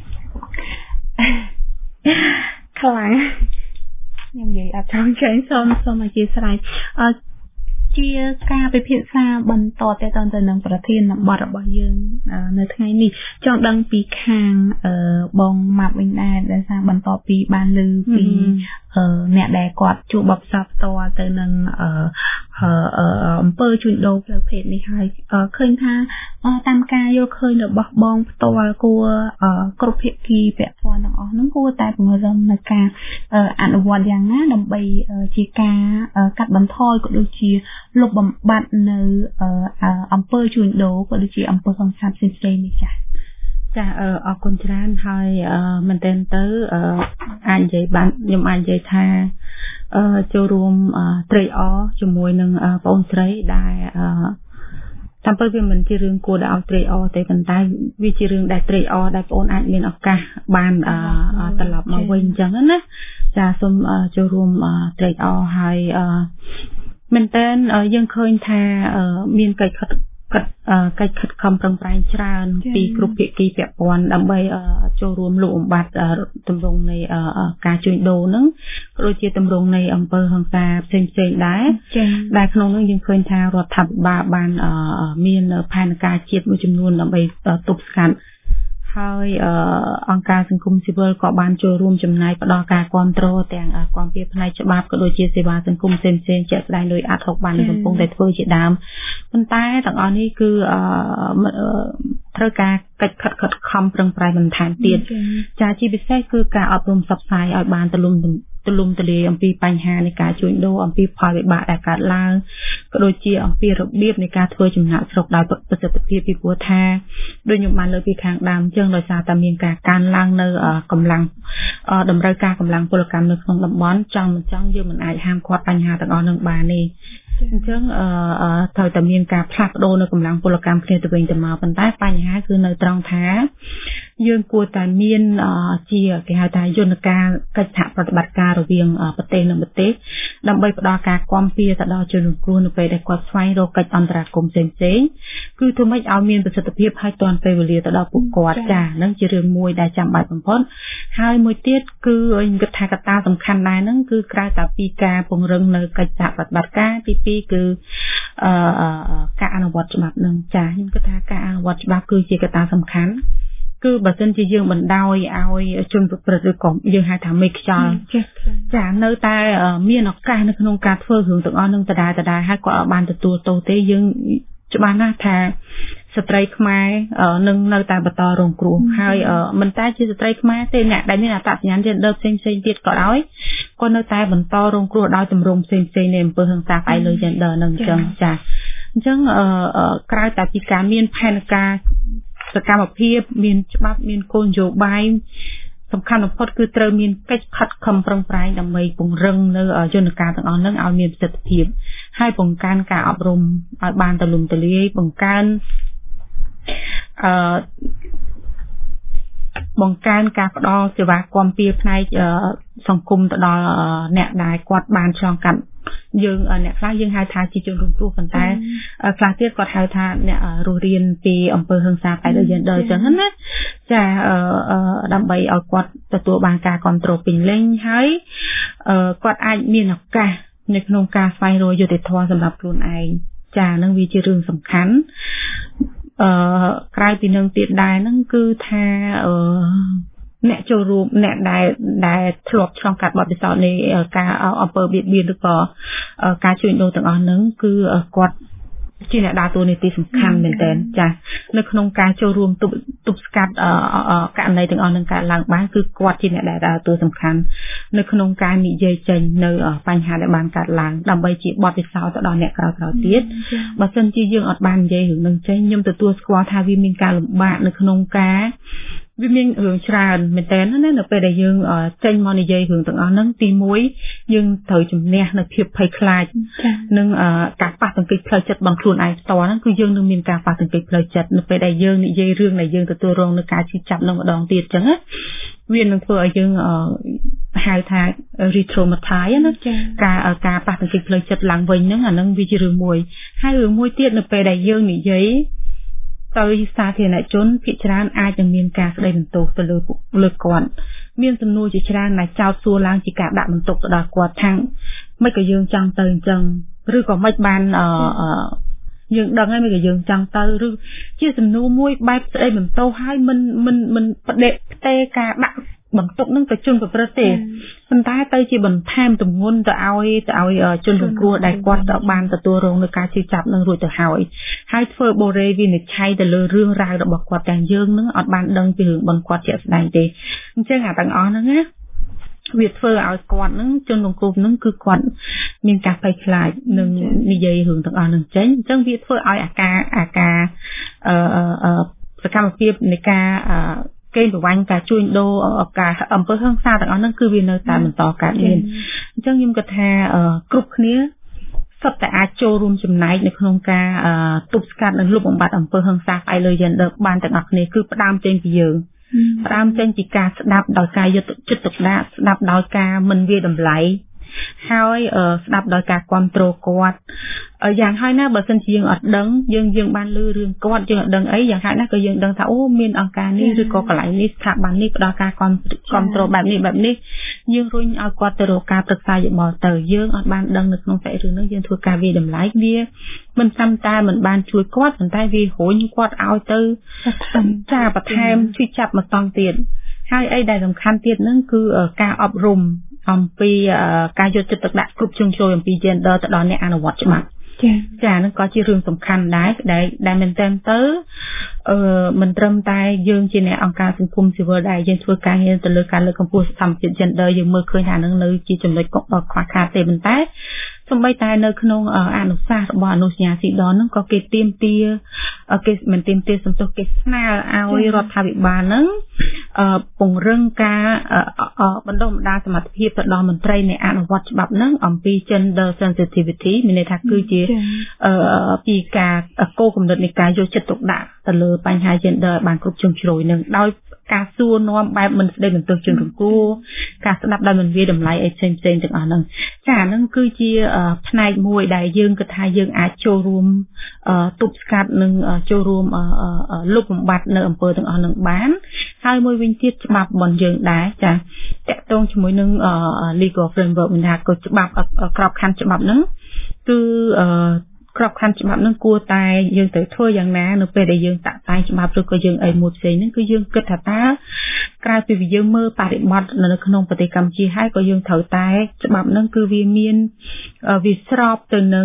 ខ្លាំងខ្ញុំនិយាយអត់ចង់ចេញសូមអធិស្ឋានជាការពិភាក្សាបន្តទៅនឹងប្រធានបទរបស់យើងនៅថ្ងៃនេះចង់ដឹងពីខាងបងម៉ាប់វិញដែរដែលថាបន្តពីបានលើពីអ្នកដែលគាត់ជួបបបផ្សព្វផ្ទាល់ទៅនឹងអំពើជួញដូរផ្លូវភេទនេះហើយឃើញថាតាមការយល់ឃើញរបស់បងផ្ទាល់គួរគ្រប់ភាគីពាក់ព័ន្ធទាំងអស់ហ្នឹងគួរតែពង្រឹងនៅការអនុវត្តយ៉ាងណាដើម្បីជាការកាត់បន្ថយក៏ដូចជាលុបបំបាត់នៅអំពើជួញដូរក៏ដូចជាអំពើហិង្សាផ្សេងៗនេះចា៎ចាអរគុណច្រើនហើយមែនតើទៅអាចនិយាយបានខ្ញុំអាចនិយាយថាចូលរួមត្រេកអរជាមួយនឹងបងស្រីដែលតាមពិតវាមិនជារឿងគួរដែលឲ្យត្រេកអរទេប៉ុន្តែវាជារឿងដែលត្រេកអរដែលបងអាចមានឱកាសបានត្រឡប់មកវិញអញ្ចឹងណាចាសូមចូលរួមត្រេកអរហើយមែនតើយើងឃើញថាមានកិច្ចខិតខំប្រឹងប្រែងច្រើនពីគ្រប់ភាគីពាក់ព័ន្ធដើម្បីចូលរួមលុបបំបាត់ទម្រង់នៃការជួញដូរហ្នឹងក៏ដូចជាទម្រង់នៃអំពើហិង្សាផ្សេងៗដែរដែលក្នុងនោះយើងឃើញថារដ្ឋាភិបាលបានមានផែនការជាតិមួយចំនួនដើម្បីទប់ស្កាត់ហើយអង្គការសង្គមស៊ីវិលក៏បានចូលរួមចំណាយផ្ដល់ការគ្រប់គ្រងទាំងគាំពៀផ្នែកច្បាប់ក៏ដូចជាសេវាសង្គមផ្សេងៗជាក់ស្ដែងដោយអាត់ហុកបានកំពុងតែធ្វើជាដើមប៉ុន្តែទាំងអស់នេះគឺត្រូវការកិច្ចខិតខំប្រឹងប្រែងបន្ថែមទៀតចាជាពិសេសគឺការអប់រំផ្សព្វផ្សាយឲ្យបានទូលំទូលាយអំពីបញ្ហានៃការជួញដូរអំពីផលវិបាកដែលកើតឡើងក៏ដូចជាអំពីរបៀបនៃការធ្វើចំណាកស្រុកដោយប្រសិទ្ធភាពពីព្រោះថាដូចខ្ញុំបានលើកពីខាងដើមអញ្ចឹងដោយសារតែមានការកើនឡើងនៅកម្លាំងតម្រូវការកម្លាំងពលកម្មនៅក្នុងតំបន់ចង់មិនចង់យើងមិនអាចហាមឃាត់បញ្ហាទាំងអស់នឹងបានទេអញ្ចឹងត្រូវតែមានការផ្លាស់ប្ដូរនៅកម្លាំងពលកម្មគ្នាទៅវិញទៅមកប៉ុន្តែបញ្ហាគឺនៅត្រង់ថាយើងគួរតែមានជាគេហៅថាយន្តការកិច្ចសហប្រតិបត្តិការរវាងប្រទេសនិងប្រទេសដើម្បីផ្ដល់ការគាំពៀទៅដល់ជនរងគ្រោះនៅពេលដែលគាត់ស្វែងរកកិច្ចអន្តរាគមន៍ផ្សេងៗគឺធ្វើម៉េចឲ្យមានប្រសិទ្ធភាពហើយទាន់ពេលវេលាទៅដល់ពួកគាត់ចាហ្នឹងជារឿងមួយដែលចាំបាច់បំផុតហើយមួយទៀតគឺខ្ញុំគិតថាកត្តាសំខាន់ដែរហ្នឹងគឺក្រៅតែពីការពង្រឹងនៅកិច្ចសហប្រតិបត្តិការទី2គឺការអនុវត្តច្បាប់ហ្នឹងចាខ្ញុំគិតថាការអនុវត្តច្បាប់គឺជាកត្តាសំខាន់គឺបើសិនជាយើងបណ្ដោយឲ្យជនប្រព្រឹត្តឬក៏យើងហៅថាមេខ្យល់ចានៅតែមានឱកាសនៅក្នុងការធ្វើរឿងទាំងអស់នឹងដដែលហើយគាត់បានទទួលទោសទេយើងច្បាស់ណាស់ថាស្ត្រីខ្មែរនឹងនៅតែបន្តរងគ្រោះហើយមិនតែជាស្ត្រីខ្មែរទេអ្នកដែលមានអត្តសញ្ញាណ gender ផ្សេងៗទៀតក៏ដោយគាត់នៅតែបន្តរងគ្រោះដោយទម្រង់ផ្សេងៗនៃអំពើហិង្សាផ្អែកលើ gender នឹងអញ្ចឹងចាអញ្ចឹងក្រៅតែពីការមានផែនការសកម្មភាពមានច្បាប់មានគោលនយោបាយសំខាន់បំផុតគឺត្រូវមានកិច្ចខិតខំប្រឹងប្រែងដើម្បីពង្រឹងនៅយន្តការទាំងអស់ហ្នឹងឲ្យមានប្រសិទ្ធភាពហើយបង្កើនការអប់រំឲ្យបានទូលំទូលាយបង្កើនបង្កើនការផ្ដល់សេវាគាំពារផ្នែកសង្គមទៅដល់អ្នកដែលគាត់បានឆ្លងកាត់យើងអ្នកខ្លះយើងហៅថាជាជនរងគ្រោះប៉ុន្តែខ្លះទៀតគាត់ហៅថាអ្នករស់រានពីអំពើហិង្សាផ្នែកយេនឌ័រអញ្ចឹងណាចាដើម្បីឲ្យគាត់ទទួលបានការគ្រប់គ្រងពេញលេញហើយគាត់អាចមានឱកាសនៅក្នុងការស្វែងរកយុត្តិធម៌សម្រាប់ខ្លួនឯងចានឹងវាជារឿងសំខាន់ក្រៅពីនឹងទៀតដែរហ្នឹងគឺថាអ្នកចូលរួមអ្នកដែលធ្លាប់ឆ្លងកាត់បទពិសោធន៍នៃការអំពើបៀតបៀនឬក៏ការជួញដូរទាំងអស់ហ្នឹងគឺគាត់ជាអ្នកដើរតួនាទីសំខាន់មែនទែនចានៅក្នុងការចូលរួមទប់ស្កាត់ករណីទាំងអស់នឹងកើតឡើងបានគឺគាត់ជាអ្នកដែលដើរតួសំខាន់នៅក្នុងការនិយាយចេញនៅបញ្ហាដែលបានកើតឡើងដើម្បីជាបទពិសោធន៍ទៅដល់អ្នកក្រោយៗទៀតបើសិនជាយើងអត់បាននិយាយរឿងនឹងចេញខ្ញុំទទួលស្គាល់ថាវាមានការលំបាកនៅក្នុងការវាមានរឿងច្រើនមែនតើណានៅពេលដែលយើងចេញមកនិយាយរឿងទាំងអស់ហ្នឹងទី1យើងត្រូវជំនះនៅភាពភ័យខ្លាចនិងការប៉ះទង្គិចផ្លូវចិត្តរបស់ខ្លួនឯងផ្ទាល់ហ្នឹងគឺយើងនឹងមានការប៉ះទង្គិចផ្លូវចិត្តនៅពេលដែលយើងនិយាយរឿងដែលយើងទទួលរងនឹងការឈឺចាប់នឹងម្ដងទៀតអញ្ចឹងណាវានឹងធ្វើឲ្យយើងហៅថា re-traumatize ណាការប៉ះទង្គិចផ្លូវចិត្តឡើងវិញហ្នឹងអាហ្នឹងវាជារឿងមួយហើយរឿងមួយទៀតនៅពេលដែលយើងនិយាយទៅសាធារណជនភាគច្រើនអាចនឹងមានការស្ដីបន្ទោសទៅលើគាត់មានសំណួរជាច្រើនដែលចោទសួរឡើងជាការដាក់បន្ទុកទៅដល់គាត់ថាមិនក៏យើងចង់ទៅអញ្ចឹងឬក៏មិនបានយើងដឹងហើយមិនក៏យើងចង់ទៅឬជាសំណួរមួយបែបស្ដីបន្ទោសហើយមិនផ្ទេរការដាក់បន្ទុកនឹងទៅជនប្រព្រឹត្តទេប៉ុន្តែទៅជាបន្ថែមទម្ងន់ទៅឲ្យជនរងគ្រោះដែលគាត់បានទទួលរងនឹងការជឿចាប់នឹងរួចទៅហើយធ្វើបូរេវិនិច្ឆ័យទៅលើរឿងរ៉ាវរបស់គាត់ទាំងយើងនឹងអត់បានដឹងពីរឿងបនគាត់ជាក់ស្ដែងទេអញ្ចឹងអាទាំងអស់ហ្នឹងណាវាធ្វើឲ្យគាត់នឹងជនរងគ្រោះនឹងគឺគាត់មានការភ័យខ្លាចនឹងនិយាយរឿងទាំងអស់នឹងចេញអញ្ចឹងវាធ្វើឲ្យអាការសកម្មភាពនៃការគេប្រវាញ់ការជួញដូរការអំពើហិង្សាទាំងអស់ហ្នឹងគឺវានៅតែបន្តកើតមានអញ្ចឹងខ្ញុំគិតថាគ្រប់គ្នាសុទ្ធតែអាចចូលរួមចំណែកនៅក្នុងការទប់ស្កាត់និងលុបបំបាត់អំពើហិង្សាផ្អែកលើយេនឌ័របានទាំងអស់គ្នាគឺផ្ដើមចេញពីយើងផ្ដើមចេញពីការស្ដាប់ដោយការយកចិត្តទុកដាក់ស្ដាប់ដោយការមិនវាតម្លៃហើយស្ដាប់ដោយការគ្រប់គ្រងគាត់យ៉ាងហើយណាបើសិនជាយើងអត់ដឹងយើងបានឮរឿងគាត់យើងអត់ដឹងអីយ៉ាងហើយណាក៏យើងដឹងថាអូមានអង្គការនេះឬក៏កន្លែងនេះស្ថាប័ននេះផ្ដល់ការគ្រប់គ្រងបែបនេះយើងរុញឲ្យគាត់ទៅរកការប្រឹក្សាយោបល់ទៅយើងអត់បានដឹងនៅក្នុងសាច់រឿងនោះយើងធ្វើការវាតម្លៃវាមិនតាមតែមិនបានជួយគាត់ប៉ុន្តែវារុញគាត់ឲ្យទៅចាបន្ថែមជួយចាប់មកតង់ទៀតហើយអីដែលសំខាន់ទៀតហ្នឹងគឺការអប់រំអំពីការយកចិត្តទុកដាក់គ្រប់ជ្រុងជ្រោយអំពី gender ទៅដល់អ្នកអនុវត្តច្បាប់ចាហ្នឹងក៏ជារឿងសំខាន់ដែរដែលមែនតើមិនត្រឹមតែយើងជាអ្នកអង្គការសង្គមស៊ីវិលដែរយើងធ្វើការងារទៅលើការលើកកម្ពស់សកម្មភាព gender យើងមើលឃើញថានឹងនៅជាចំណុចខ្វះខាតទេប៉ុន្តែសូម្បីតែនៅក្នុងអនុសាសន៍របស់អនុសញ្ញាស៊ីដនហ្នឹងក៏គេទាមទារគេមិនទាមទារសំទោសគេស្នើឲ្យរដ្ឋាភិបាលហ្នឹងពង្រឹងការបណ្ដុះបណ្ដាលសមត្ថភាពទៅដល់មន្ត្រីនៃអនុវត្តច្បាប់ហ្នឹងអំពី gender sensitivity មានន័យថាគឺជាពីការគោលគំនិតនៃការយកចិត្តទុកដាក់ទៅលើបញ្ហា gender បានគ្រប់ជ្រុងជ្រោយនឹងដោយការសួរនាំបែបមិនស្ដីបន្ទោសជនរងគ្រោះការស្ដាប់ដោយមិនវាតម្លៃអីផ្សេងៗទាំងអស់ហ្នឹងចាហ្នឹងគឺជាផ្នែកមួយដែលយើងគិតថាយើងអាចចូលរួមទប់ស្កាត់និងចូលរួមលុបបំបាត់នៅអំពើទាំងអស់ហ្នឹងបានហើយមួយវិញទៀតច្បាប់របស់យើងដែរចាតកតងជាមួយនឹង legal framework មានថាក៏ច្បាប់ក្របខ័ណ្ឌច្បាប់ហ្នឹងគឺក្របខ័ណ្ឌច្បាប់ហ្នឹងគួរតែយើងត្រូវធ្វើយ៉ាងណានៅពេលដែលយើងតាក់តែងច្បាប់ឬក៏យើងអីមួយផ្សេងហ្នឹងគឺយើងគិតថាតើក្រៅពីយើងមើលបរិបទនៅក្នុងប្រទេសកម្ពុជាហើយក៏យើងត្រូវតែច្បាប់ហ្នឹងគឺវាមានវាស្របទៅនឹង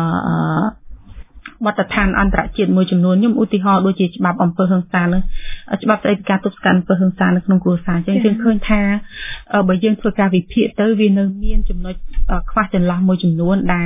បទដ្ឋានអន្តរជាតិមួយចំនួនខ្ញុំឧទាហរណ៍ដូចជាច្បាប់អំពើហិង្សានឹងច្បាប់ស្តីពីការទប់ស្កាត់អំពើហិង្សានៅក្នុងគ្រួសារអញ្ចឹងយើងឃើញថាបើយើងធ្វើការវិភាគទៅវានៅមានចំណុចខ្វះចន្លោះមួយចំនួនដែល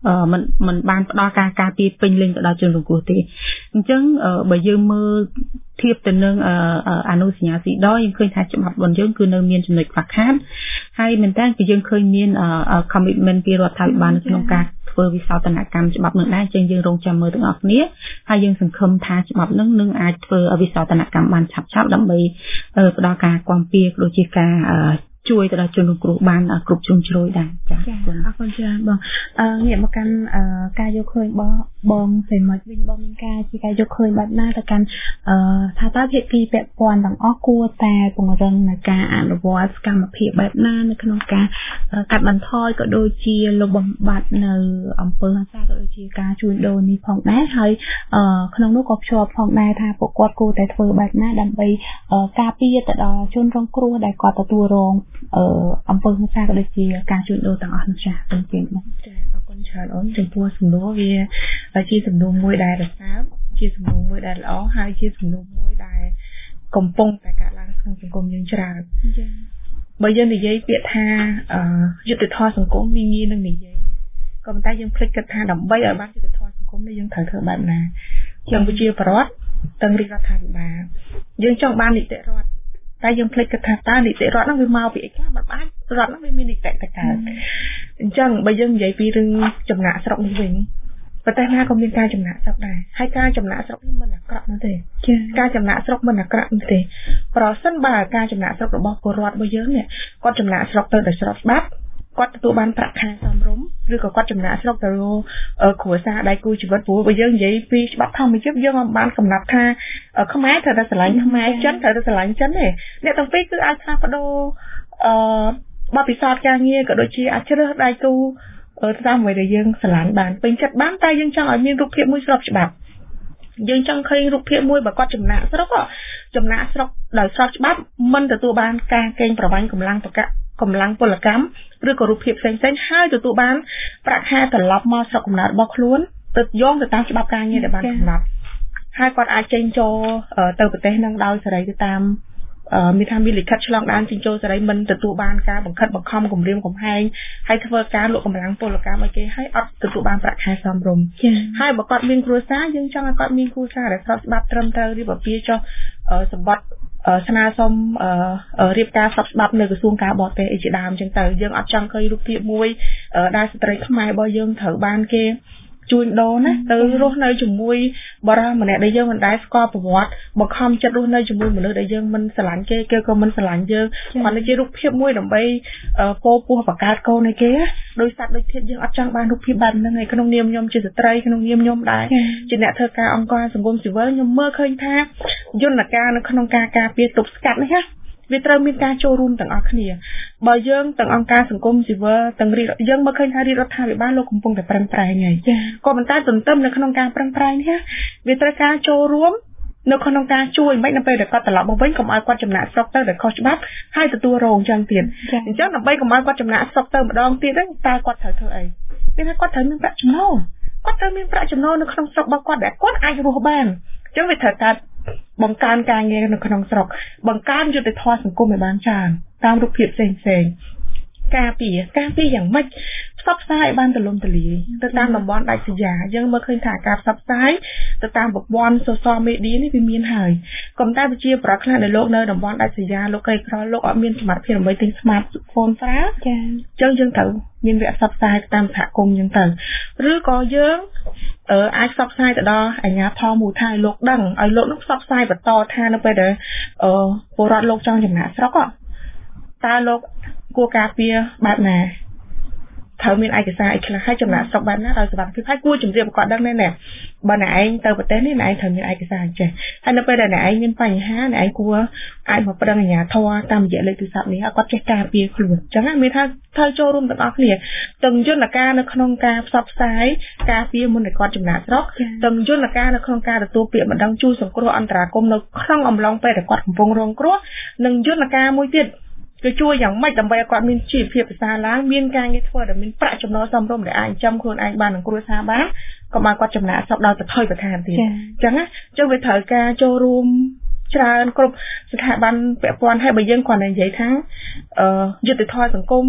មិនបានផ្ដល់ការពារពេញលេញទៅដល់ជនរងគ្រោះទេអញ្ចឹងបើយើងមើលធៀបទៅនឹងអនុសញ្ញាស៊ីដយើងឃើញថាច្បាប់របស់យើងគឺនៅមានចំណុចខ្វះខាតហើយមែនតើគឺយើងឃើញមាន commitment ពីរដ្ឋាភិបាលនៅក្នុងការធ្វើវិសោធនកម្មច្បាប់នឹងដែរចឹងយើងរងចាំមើលទាំងអស់គ្នាហើយយើងសង្ឃឹមថាច្បាប់នឹងអាចធ្វើវិសោធនកម្មបានឆាប់ៗដើម្បីផ្ដល់ការគាំពារដូចជាការជួយទៅដល់ជនរងគ្រោះបានគ្រប់ជ្រុងជ្រោយដែរចា៎អរគុណច្រើនបងងាកមកកាន់ការយកឃើញបងសេមិចវិញបងមានការយកឃើញបែបណាទៅកាន់ថាតើភាគីពាក់ព័ន្ធទាំងអស់គួរតែពង្រឹងនៅការអនុវត្តសកម្មភាពបែបណានៅក្នុងការកាត់បន្ថយក៏ដូចជាលុបបំបាត់នៅអំពើហិង្សាក៏ដូចជាការជួញដូរនេះផងដែរហើយក្នុងនោះក៏ភ្ជាប់ផងដែរថាពួកគាត់គួរតែធ្វើបែបណាដើម្បីការពារទៅដល់ជនរងគ្រោះដែលគាត់ទទួលរងអំពើហិង្សាក៏ដូចជាការជួញដូរទាំងអស់នោះចា៎ទៅជាបងចាអរគុណច្រើនអូនចំពោះសំណួរវាជាសំណួរមួយដែលរសើបជាសំណួរមួយដែលល្អហើយជាសំណួរមួយដែលកំពុងតែកើតឡើងក្នុងសង្គមយើងច្រើនចាបើយើងនិយាយពាក្យថាយុត្តិធម៌សង្គមវាងាយនឹងនិយាយក៏ប៉ុន្តែយើងភ្លេចគិតថាដើម្បីឲ្យបានយុត្តិធម៌សង្គមនេះយើងត្រូវធ្វើបែបណាយើងវិជាប្រដ្ឋទាំងរាជរដ្ឋាភិបាលយើងចង់បាននីតិរដ្ឋតែយើងភ្លេចគិតថាតើនីតិរដ្ឋហ្នឹងវាមកពីអីខ្លះមិនបានរដ្ឋហ្នឹងវាមាននីតិតែកើតអញ្ចឹងបើយើងនិយាយពីរឿងចំណាក់ស្រុកនេះវិញប្រទេសណាក៏មានការចំណាក់ស្រុកដែរហើយការចំណាក់ស្រុកនេះមិនអាក្រក់នោះទេការចំណាក់ស្រុកមិនអាក្រក់នោះទេប្រសិនបើការចំណាក់ស្រុករបស់ពលរដ្ឋរបស់យើងនេះគាត់ចំណាក់ស្រុកទៅដោយស្របច្បាប់គាត់ទទួលបានប្រាក់ខែសមរម្យឬក៏គាត់ចំណាក់ស្រុកទៅគ្រួសារដៃគូជីវិតព្រោះបើយើងនិយាយពីច្បាប់ធម្មជាតិយើងមិនបានកំណត់ថាខ្មែរត្រូវតែស្រឡាញ់ខ្មែរចិនត្រូវតែស្រឡាញ់ចិនទេអ្នកទាំងពីរគឺអាចផ្លាស់ប្ដូរបទពិសោធន៍ការងារក៏ដូចជាអាចជ្រើសដៃគូតាមអ្វីដែលយើងស្រឡាញ់បានពេញចិត្តបានតែយើងចង់ឲ្យមានរូបភាពមួយស្របច្បាប់យើងចង់ឃើញរូបភាពមួយបើគាត់ចំណាក់ស្រុកដោយស្របច្បាប់មិនទទួលបានការកេងប្រវ័ញ្ចកម្លាំងពលកម្មឬក៏រូបភាពផ្សេងៗហើយទទួលបានប្រាក់ខែត្រឡប់មកស្រុកកំណើតរបស់ខ្លួនទៅយោងទៅតាមច្បាប់ការងារដែលបានកំណត់ហើយគាត់អាចចេញចូលទៅប្រទេសនឹងដោយសេរីទៅតាមមានថាមានលិខិតឆ្លងដែនចេញចូលសេរីមិនទទួលបានការបង្ខិតបង្ខំគំរាមកំហែងហើយធ្វើការលក់កម្លាំងពលកម្មឲ្យគេហើយអត់ទទួលបានប្រាក់ខែសមរម្យហើយបើគាត់មានគ្រួសារយើងចង់ឲ្យគាត់មានគ្រួសារដែលស្របច្បាប់ត្រឹមត្រូវរៀបអាពាហ៍ចុះសម្បត្តិស្នើសុំរៀបការស្របច្បាប់នៅក្រសួងការបរទេសអីជាដើមអញ្ចឹងទៅយើងអត់ចង់ឃើញរូបភាពមួយដែលស្ត្រីខ្មែររបស់យើងត្រូវបានគេជួញដូរណាទៅរស់នៅជាមួយបរិយាម្នាក់ដែលយើងមិនដែលស្គាល់ប្រវត្តិបង្ខំចិត្តរស់នៅជាមួយមនុស្សដែលយើងមិនស្រឡាញ់គេក៏មិនស្រឡាញ់យើងគាត់ជារូបភាពមួយដើម្បីពោពោះបង្កើតកូនឲ្យគេដោយសត្វដូចធាតុយើងអត់ចង់បានរូបភាពបែបហ្នឹងឯក្នុងនាមខ្ញុំជាស្ត្រីក្នុងនាមខ្ញុំដែរជាអ្នកធ្វើការអង្គការសង្គមស៊ីវិលខ្ញុំមើលឃើញថាយន្តការនៅក្នុងការការពារទប់ស្កាត់នេះណាវាត្រូវមានការចូលរួមទាំងអស់គ្នាបើយើងទាំងអង្គការសង្គមស៊ីវិលទាំងយើងមើលឃើញថារាជរដ្ឋាភិបាលលោកកំពុងតែប្រឹងប្រែងហើយក៏ប៉ុន្តែទន្ទឹមនៅក្នុងការប្រឹងប្រែងនេះវាត្រូវការចូលរួមនៅក្នុងការជួយមិននៅពេលដែលគាត់ត្រឡប់មកវិញកុំឲ្យគាត់ចំណាក់ស្រុកទៅដោយខុសច្បាប់ហើយទទួលរងចឹងទៀតអញ្ចឹងដើម្បីកុំឲ្យគាត់ចំណាក់ស្រុកទៅម្ដងទៀតហ្នឹងតើគាត់ត្រូវធ្វើអីវាថាគាត់ត្រូវមានប្រាក់ចំណូលនៅក្នុងស្រុករបស់គាត់ដែលគាត់អាចរស់បានអញ្ចឹងវាត្រូវការបង្កើនការងារនៅក្នុងស្រុកបង្កើនយុត្តិធម៌សង្គមឲ្យបានច្រើនតាមរូបភាពផ្សេងៗការពារយ៉ាងម៉េចផ្សព្វផ្សាយឲ្យបានទូលំទូលាយទៅតាមតំបន់ដាច់ស្រយាលយើងមើលឃើញថាការផ្សព្វផ្សាយទៅតាមប្រព័ន្ធ social media នេះវាមានហើយក៏តែវិជាប្រខ្លះដែលលោកនៅតំបន់ដាច់ស្រយាលលោកក្រីក្រលោកអត់មានសមត្ថភាពដើម្បីទិញ smartphone ស្រាលចា៎អញ្ចឹងយើងត្រូវមានវគ្គផ្សព្វផ្សាយតាមសហគមន៍អញ្ចឹងទៅឬក៏យើងអាចផ្សព្វផ្សាយទៅដល់អាជ្ញាធរមូលដ្ឋានលោកដឹងឲ្យលោកនឹងផ្សព្វផ្សាយបន្តថានៅពេលដែលពលរដ្ឋលោកចង់ចំណាក់ស្រុកតើលោកគួរការពារបែបណាត្រូវមានឯកសារអីខ្លះហើយចំណាក់ស្រុកបែបណាដោយសុវត្ថិភាពហើយគួរជម្រាបគាត់ដឹងណែបើអ្នកឯងទៅប្រទេសនេះអ្នកឯងត្រូវមានឯកសារអញ្ចេះហើយនៅពេលដែលអ្នកឯងមានបញ្ហាអ្នកឯងគួរអាចមកប្តឹងអាជ្ញាធរតាមរយៈលេខទូរស័ព្ទនេះឲ្យគាត់ចេះការពារខ្លួនអញ្ចឹងមានថាត្រូវចូលរួមទាំងអស់គ្នាទាំងយន្តការនៅក្នុងការផ្សព្វផ្សាយការពារមុននឹងគាត់ចំណាក់ស្រុកទាំងយន្តការនៅក្នុងការទទួលពាក្យបណ្ដឹងជួយសង្គ្រោះអន្តរាគមន៍នៅក្នុងអំឡុងពេលដែលគាត់កំពុងរងគ្រោះនិងយន្តការមួយទៀតគឺជួយយ៉ាងម៉េចដើម្បីឲ្យគាត់មានជីវភាពប្រសើរឡើងមានការងារធ្វើដែលមានប្រាក់ចំណូលសមរម្យដែលអាចចិញ្ចឹមខ្លួនឯងបាននិងគ្រួសារបានកុំឲ្យគាត់ចំណាក់ស្រុកដល់ទៅថយប្រខានទៀតអញ្ចឹងវាត្រូវការចូលរួមច្រើនគ្រប់ស្ថាប័នពាក់ព័ន្ធហើយបើយើងគ្រាន់តែនិយាយថាយុត្តិធម៌សង្គម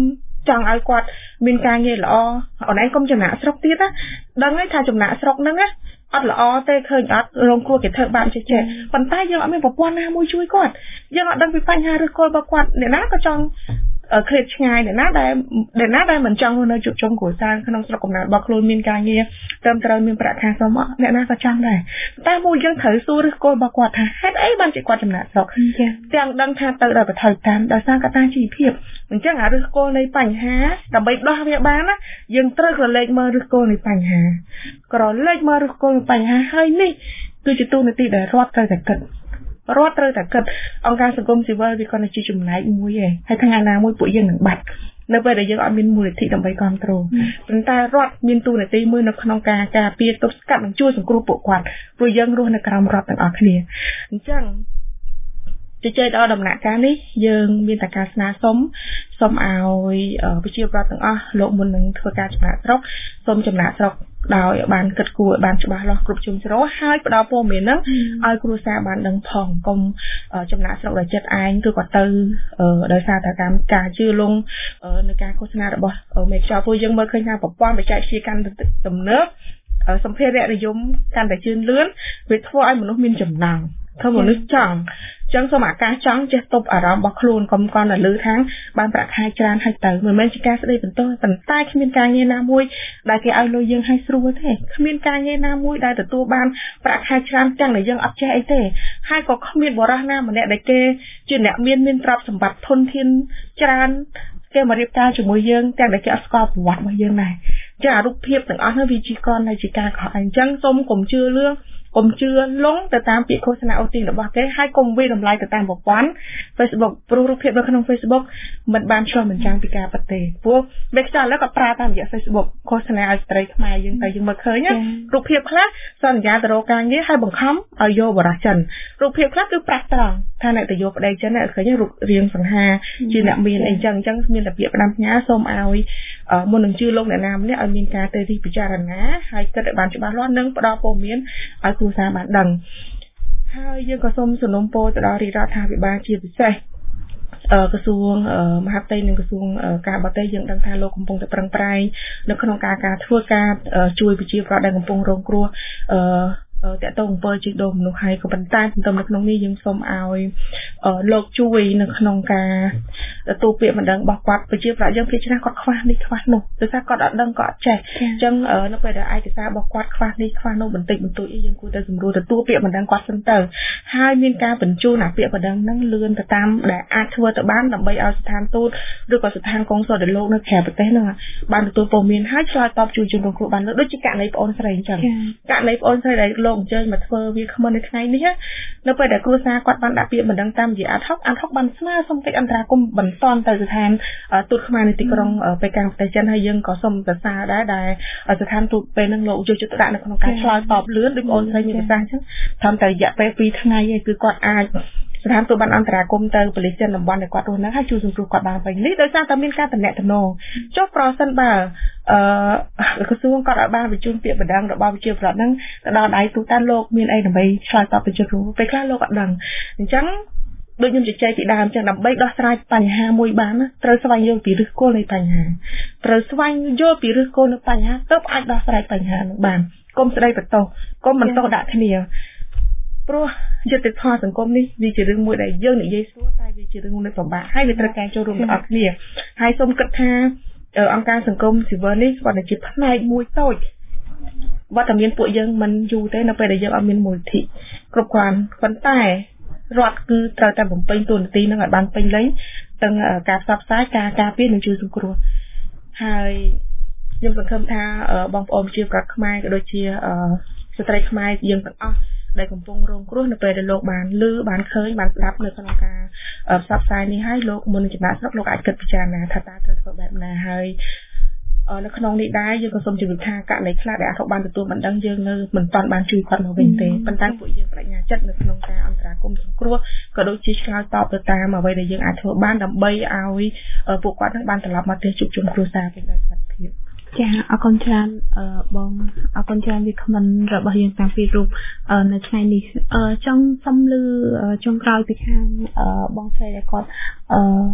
ចង់ឲ្យគាត់មានការងារល្អអូនឯងកុំចំណាក់ស្រុកទៀតណាដឹងហើយថាចំណាក់ស្រុកហ្នឹងណាអត់ល្អទេឃើញអត់រងគ្រោះគេធ្វើបានចេះប៉ុន្តែយើងអត់មានប្រព័ន្ធណាមួយជួយគាត់យើងអត់ដឹងពីបញ្ហាឬគល់របស់គាត់អ្នកណាក៏ចង់ឃ្លាតឆ្ងាយអ្នកណាដែលមិនចង់នៅជួបជុំគ្រួសារក្នុងស្រុកកំណើតរបស់ខ្លួនមានការងារត្រឹមត្រូវមានប្រាក់ខែសមអ្នកណាក៏ចង់ដែរតែមួយយើងត្រូវសួរឬគល់របស់គាត់ថាហេតុអីបានជាគាត់ចំណាក់ស្រុកទាំងដឹងថាទៅដល់ប្រថុយតាមដោយសារកត្តាជីវភាពអញ្ចឹងអាឫសគល់នៃបញ្ហាដើម្បីដោះវាបានណាយើងត្រូវក្រឡេកមើលឫសគល់នៃបញ្ហាក្រឡេកមើលឫសគល់នៃបញ្ហាហើយនេះគឺជាទូនាទីដែលរដ្ឋត្រូវតែគិតអង្គការសង្គមស៊ីវិលវាគាត់ជាចំណែកមួយឯងហើយថ្ងៃណាមួយពួកយើងនឹងបាត់នៅពេលដែលយើងអត់មានមូលនិធិដើម្បីគ្រប់គ្រងប៉ុន្តែរដ្ឋមានទូនាទីមួយនៅក្នុងការការពារទប់ស្កាត់និងជួយសង្គ្រោះពួកគាត់ព្រោះយើងរស់នៅក្រោមរដ្ឋទាំងអស់គ្នាអញ្ចឹងជជែកដល់ដំណាក់កាលនេះយើងមានតែការស្នើសុំឲ្យប្រជាពលរដ្ឋទាំងអស់លោកមុននឹងធ្វើការចំណាក់ស្រុកសូមចំណាក់ស្រុកដោយបានគិតគូរឲ្យបានច្បាស់លាស់គ្រប់ជ្រុងជ្រោយហើយផ្ដល់ព័ត៌មានហ្នឹងឲ្យគ្រួសារបានដឹងផងកុំចំណាក់ស្រុកដោយចិត្តឯងគឺគាត់ទៅដោយសារតែការជឿលង់នៅការឃោសនារបស់មេខ្យល់ព្រោះយើងមើលឃើញថាប្រព័ន្ធបច្ចេកវិទ្យាកាន់តែទំនើបសម្ភារៈនិយមកាន់តែជឿនលឿនវាធ្វើឲ្យមនុស្សមានចំណងធ្វើមនុស្សចង់ចឹងសូមអាកាសចង់ចេះទប់អារម្មណ៍របស់ខ្លួនកុំកន់តែលឺខាងបានប្រាក់ខែច្រើនហើយទៅមិនមែនជាការស្ដីបន្ទោសប៉ុន្តែគ្មានការងារណាមួយដែលគេឲ្យលុយយើងឲ្យស្រួលទេគ្មានការងារណាមួយដែលទទួលបានប្រាក់ខែច្រើនទាំងដែលយើងអត់ចេះអីទេហើយក៏គ្មានបរិះណាម្នាក់ដែលគេជាអ្នកមានទ្រព្យសម្បត្តិធនធានច្រើនគេមករៀបការជាមួយយើងទាំងដែលគេអត់ស្គាល់ប្រវត្តិរបស់យើងដែរចារូបភាពទាំងអស់នោះវាជាកនដែលជាការខុសអញ្ចឹងសូមកុំជឿលឿងកុំជឿលងទៅតាមពាក្យឃោសនាអូទាញរបស់គេហើយកុំវាតម្លៃទៅតាមប្រព័ន្ធ Facebook ព្រោះរូបភាពនៅក្នុង Facebook មិនបានឆ្លុះបញ្ចាំងពីការពិតទេព្រោះមេខ្យល់ឥឡូវក៏ប្រើតាមរយៈ Facebook ឃោសនាឲ្យស្ត្រីខ្មែរយើងទៅយើងមើលឃើញណារូបភាពខ្លះសន្យាទៅរកការងារហើយបង្ខំឲ្យយកបរិះចិនរូបភាពខ្លះគឺប្រាស់ត្រង់ថាអ្នកទៅយកប្តីចិនឃើញរូបរាងសង្ហាជាអ្នកមានអីចឹងមានតែពាក្យផ្ដាំផ្ញើសូមឲ្យមុននឹងជឿលោកអ្នកណាម្នាក់ឲ្យមានការទៅទីពិចារណាហើយគិតឲ្យបានច្បាស់លាស់និងផ្ដល់ព័ត៌មានឲ្យគ្រួសារបានដឹងហើយយើងក៏សូមសំណូមពរទៅដល់រាជរដ្ឋាភិបាលជាពិសេសក្រសួងមហាផ្ទៃនិងក្រសួងការបរទេសយើងដឹងថាលោកកំពុងតែប្រឹងប្រែងនៅក្នុងការធ្វើការជួយប្រជាពលរដ្ឋដែលកំពុងរងគ្រោះតើតើអង្គើជិះដូរមនុស្សហើយក៏ប៉ុន្តែទន្ទឹមនៅក្នុងនេះយើងសូមឲ្យលោកជួយនៅក្នុងការទទួលពាក្យបណ្ដឹងរបស់គាត់ប្រជាប្រដ្ឋយើងភាគច្រើនគាត់ខ្វះនេះខ្វះនោះដោយសារគាត់អត់ដឹងគាត់អត់ចេះអញ្ចឹងនៅពេលដែលឯកសាររបស់គាត់ខ្វះនេះខ្វះនោះបន្តិចបន្តួចយើងគួរតែសម្រួលទទួលពាក្យបណ្ដឹងគាត់សិនទៅហើយមានការបញ្ជូនអាពាក្យបណ្ដឹងហ្នឹងលឿនទៅតាមដែលអាចធ្វើទៅបានដើម្បីឲ្យស្ថានទូតឬក៏ស្ថានកុងស៊ុលដែលលោកនៅក្រៅប្រទេសហ្នឹងបានទទួលព័ត៌មានហើយឆ្លើយតបជួយជនរងគ្រោះបានដូចជាករណីបងអូនស្រីអញ្ចឹងករណីបងអូនស្រីដែលលោកអញ្ជើញមកធ្វើវាគ្មិននៅថ្ងៃនេះនៅពេលដែលគ្រួសារគាត់បានដាក់ពាក្យបណ្ដឹងតាមរយៈអាត់ហុកបានស្នើសុំកិច្ចអន្តរាគមន៍បន្តទៅស្ថានទូតខ្មែរនៅទីក្រុងប៉េកាំងប្រទេសចិនហើយយើងក៏សូមសរសើរដែរដែលស្ថានទូតពេលហ្នឹងលោកយកចិត្តដាក់នៅក្នុងការឆ្លើយតបលឿនដូចបងអូនស្រីមានប្រសាសន៍អញ្ចឹងត្រឹមតែរយៈពេល2ថ្ងៃឯងគឺគាត់អាចស្ថានទូតបានអន្តរាគមន៍ទៅប៉ូលីសចិនតំបន់ដែលគាត់រស់នៅហើយជួយសង្គ្រោះគាត់បានវិញនេះដោយសារតែមានការតំណែងចុះប្រសិនបើក្រសួងគាត់ឲ្យបានបញ្ជូនពាក្យបណ្ដឹងរបស់វិជាប្រដ្ឋហ្នឹងទៅដល់ដៃទូតាលោកមានអីដើម្បីឆ្លើយតបទៅជនរងគ្រោះពេលខ្លះលោកអត់ដឹងអញ្ចឹងដូចខ្ញុំជជែកពីដើមអញ្ចឹងដើម្បីដោះស្រាយបញ្ហាមួយបានត្រូវស្វែងយល់ពីឫសគល់នៃបញ្ហាត្រូវស្វែងយល់ពីឫសគល់នៃបញ្ហាទើបអាចដោះស្រាយបញ្ហានោះបានកុំស្ដីបន្ទោសកុំបន្ទោសដាក់គ្នាព្រោះយុត្តិធម៌សង្គមនេះវាជារឿងមួយដែលយើងនិយាយស្រួលតែវាជារឿងមួយពិបាកហើយវាត្រូវការចូលរួមទាំងអស់គ្នាហើយសូមគិតថាអង្គការសង្គមស៊ីវិលនេះគាត់ជាផ្នែកមួយតូចវត្តមានពួកយើងមិនយូរទេនៅពេលដែលយើងអត់មានមូលនិធិគ្រប់គ្រាន់ប៉ុន្តែរដ្ឋគឺត្រូវតែបំពេញតួនាទីនឹងឲ្យបានពេញលេញទាំងការផ្សព្វផ្សាយការការពារនិងជួយសង្គ្រោះហើយខ្ញុំសង្ឃឹមថាបងប្អូនជាប្រដ្ឋខ្មែរក៏ដូចជាស្ត្រីខ្មែរយើងទាំងអស់ដែលកំពុងរងគ្រោះនៅពេលដែលលោកបានឮបានឃើញបានស្ដាប់នៅក្នុងការផ្សព្វផ្សាយនេះហើយលោកមុននឹងចំណាក់ស្រុកលោកអាចគិតពិចារណាថាតើត្រូវធ្វើបែបណាហើយនៅក្នុងនេះដែរយើងក៏សូមជម្រាបថាករណីខ្លះដែលអត់បានទទួលបណ្ដឹងយើងនៅមិនទាន់បានជួយគាត់មកវិញទេប៉ុន្តែពួកយើងបញ្ញាចិត្តនៅក្នុងការអន្តរាគមន៍សង្គ្រោះក៏ដូចជាឆ្លើយតបទៅតាមអ្វីដែលយើងអាចធ្វើបានដើម្បីឲ្យពួកគាត់នឹងបានត្រឡប់មកផ្ទះជួបជុំគ្រួសារវិញដោយសុខភាពចាអរគុណច្រើនបងអរគុណច្រើនវាគ្មិនរបស់យើងតាំងពីរូបនៅថ្ងៃនេះចង់សុំលឺចុងក្រោយពីខាងបងស្រីដែលគាត់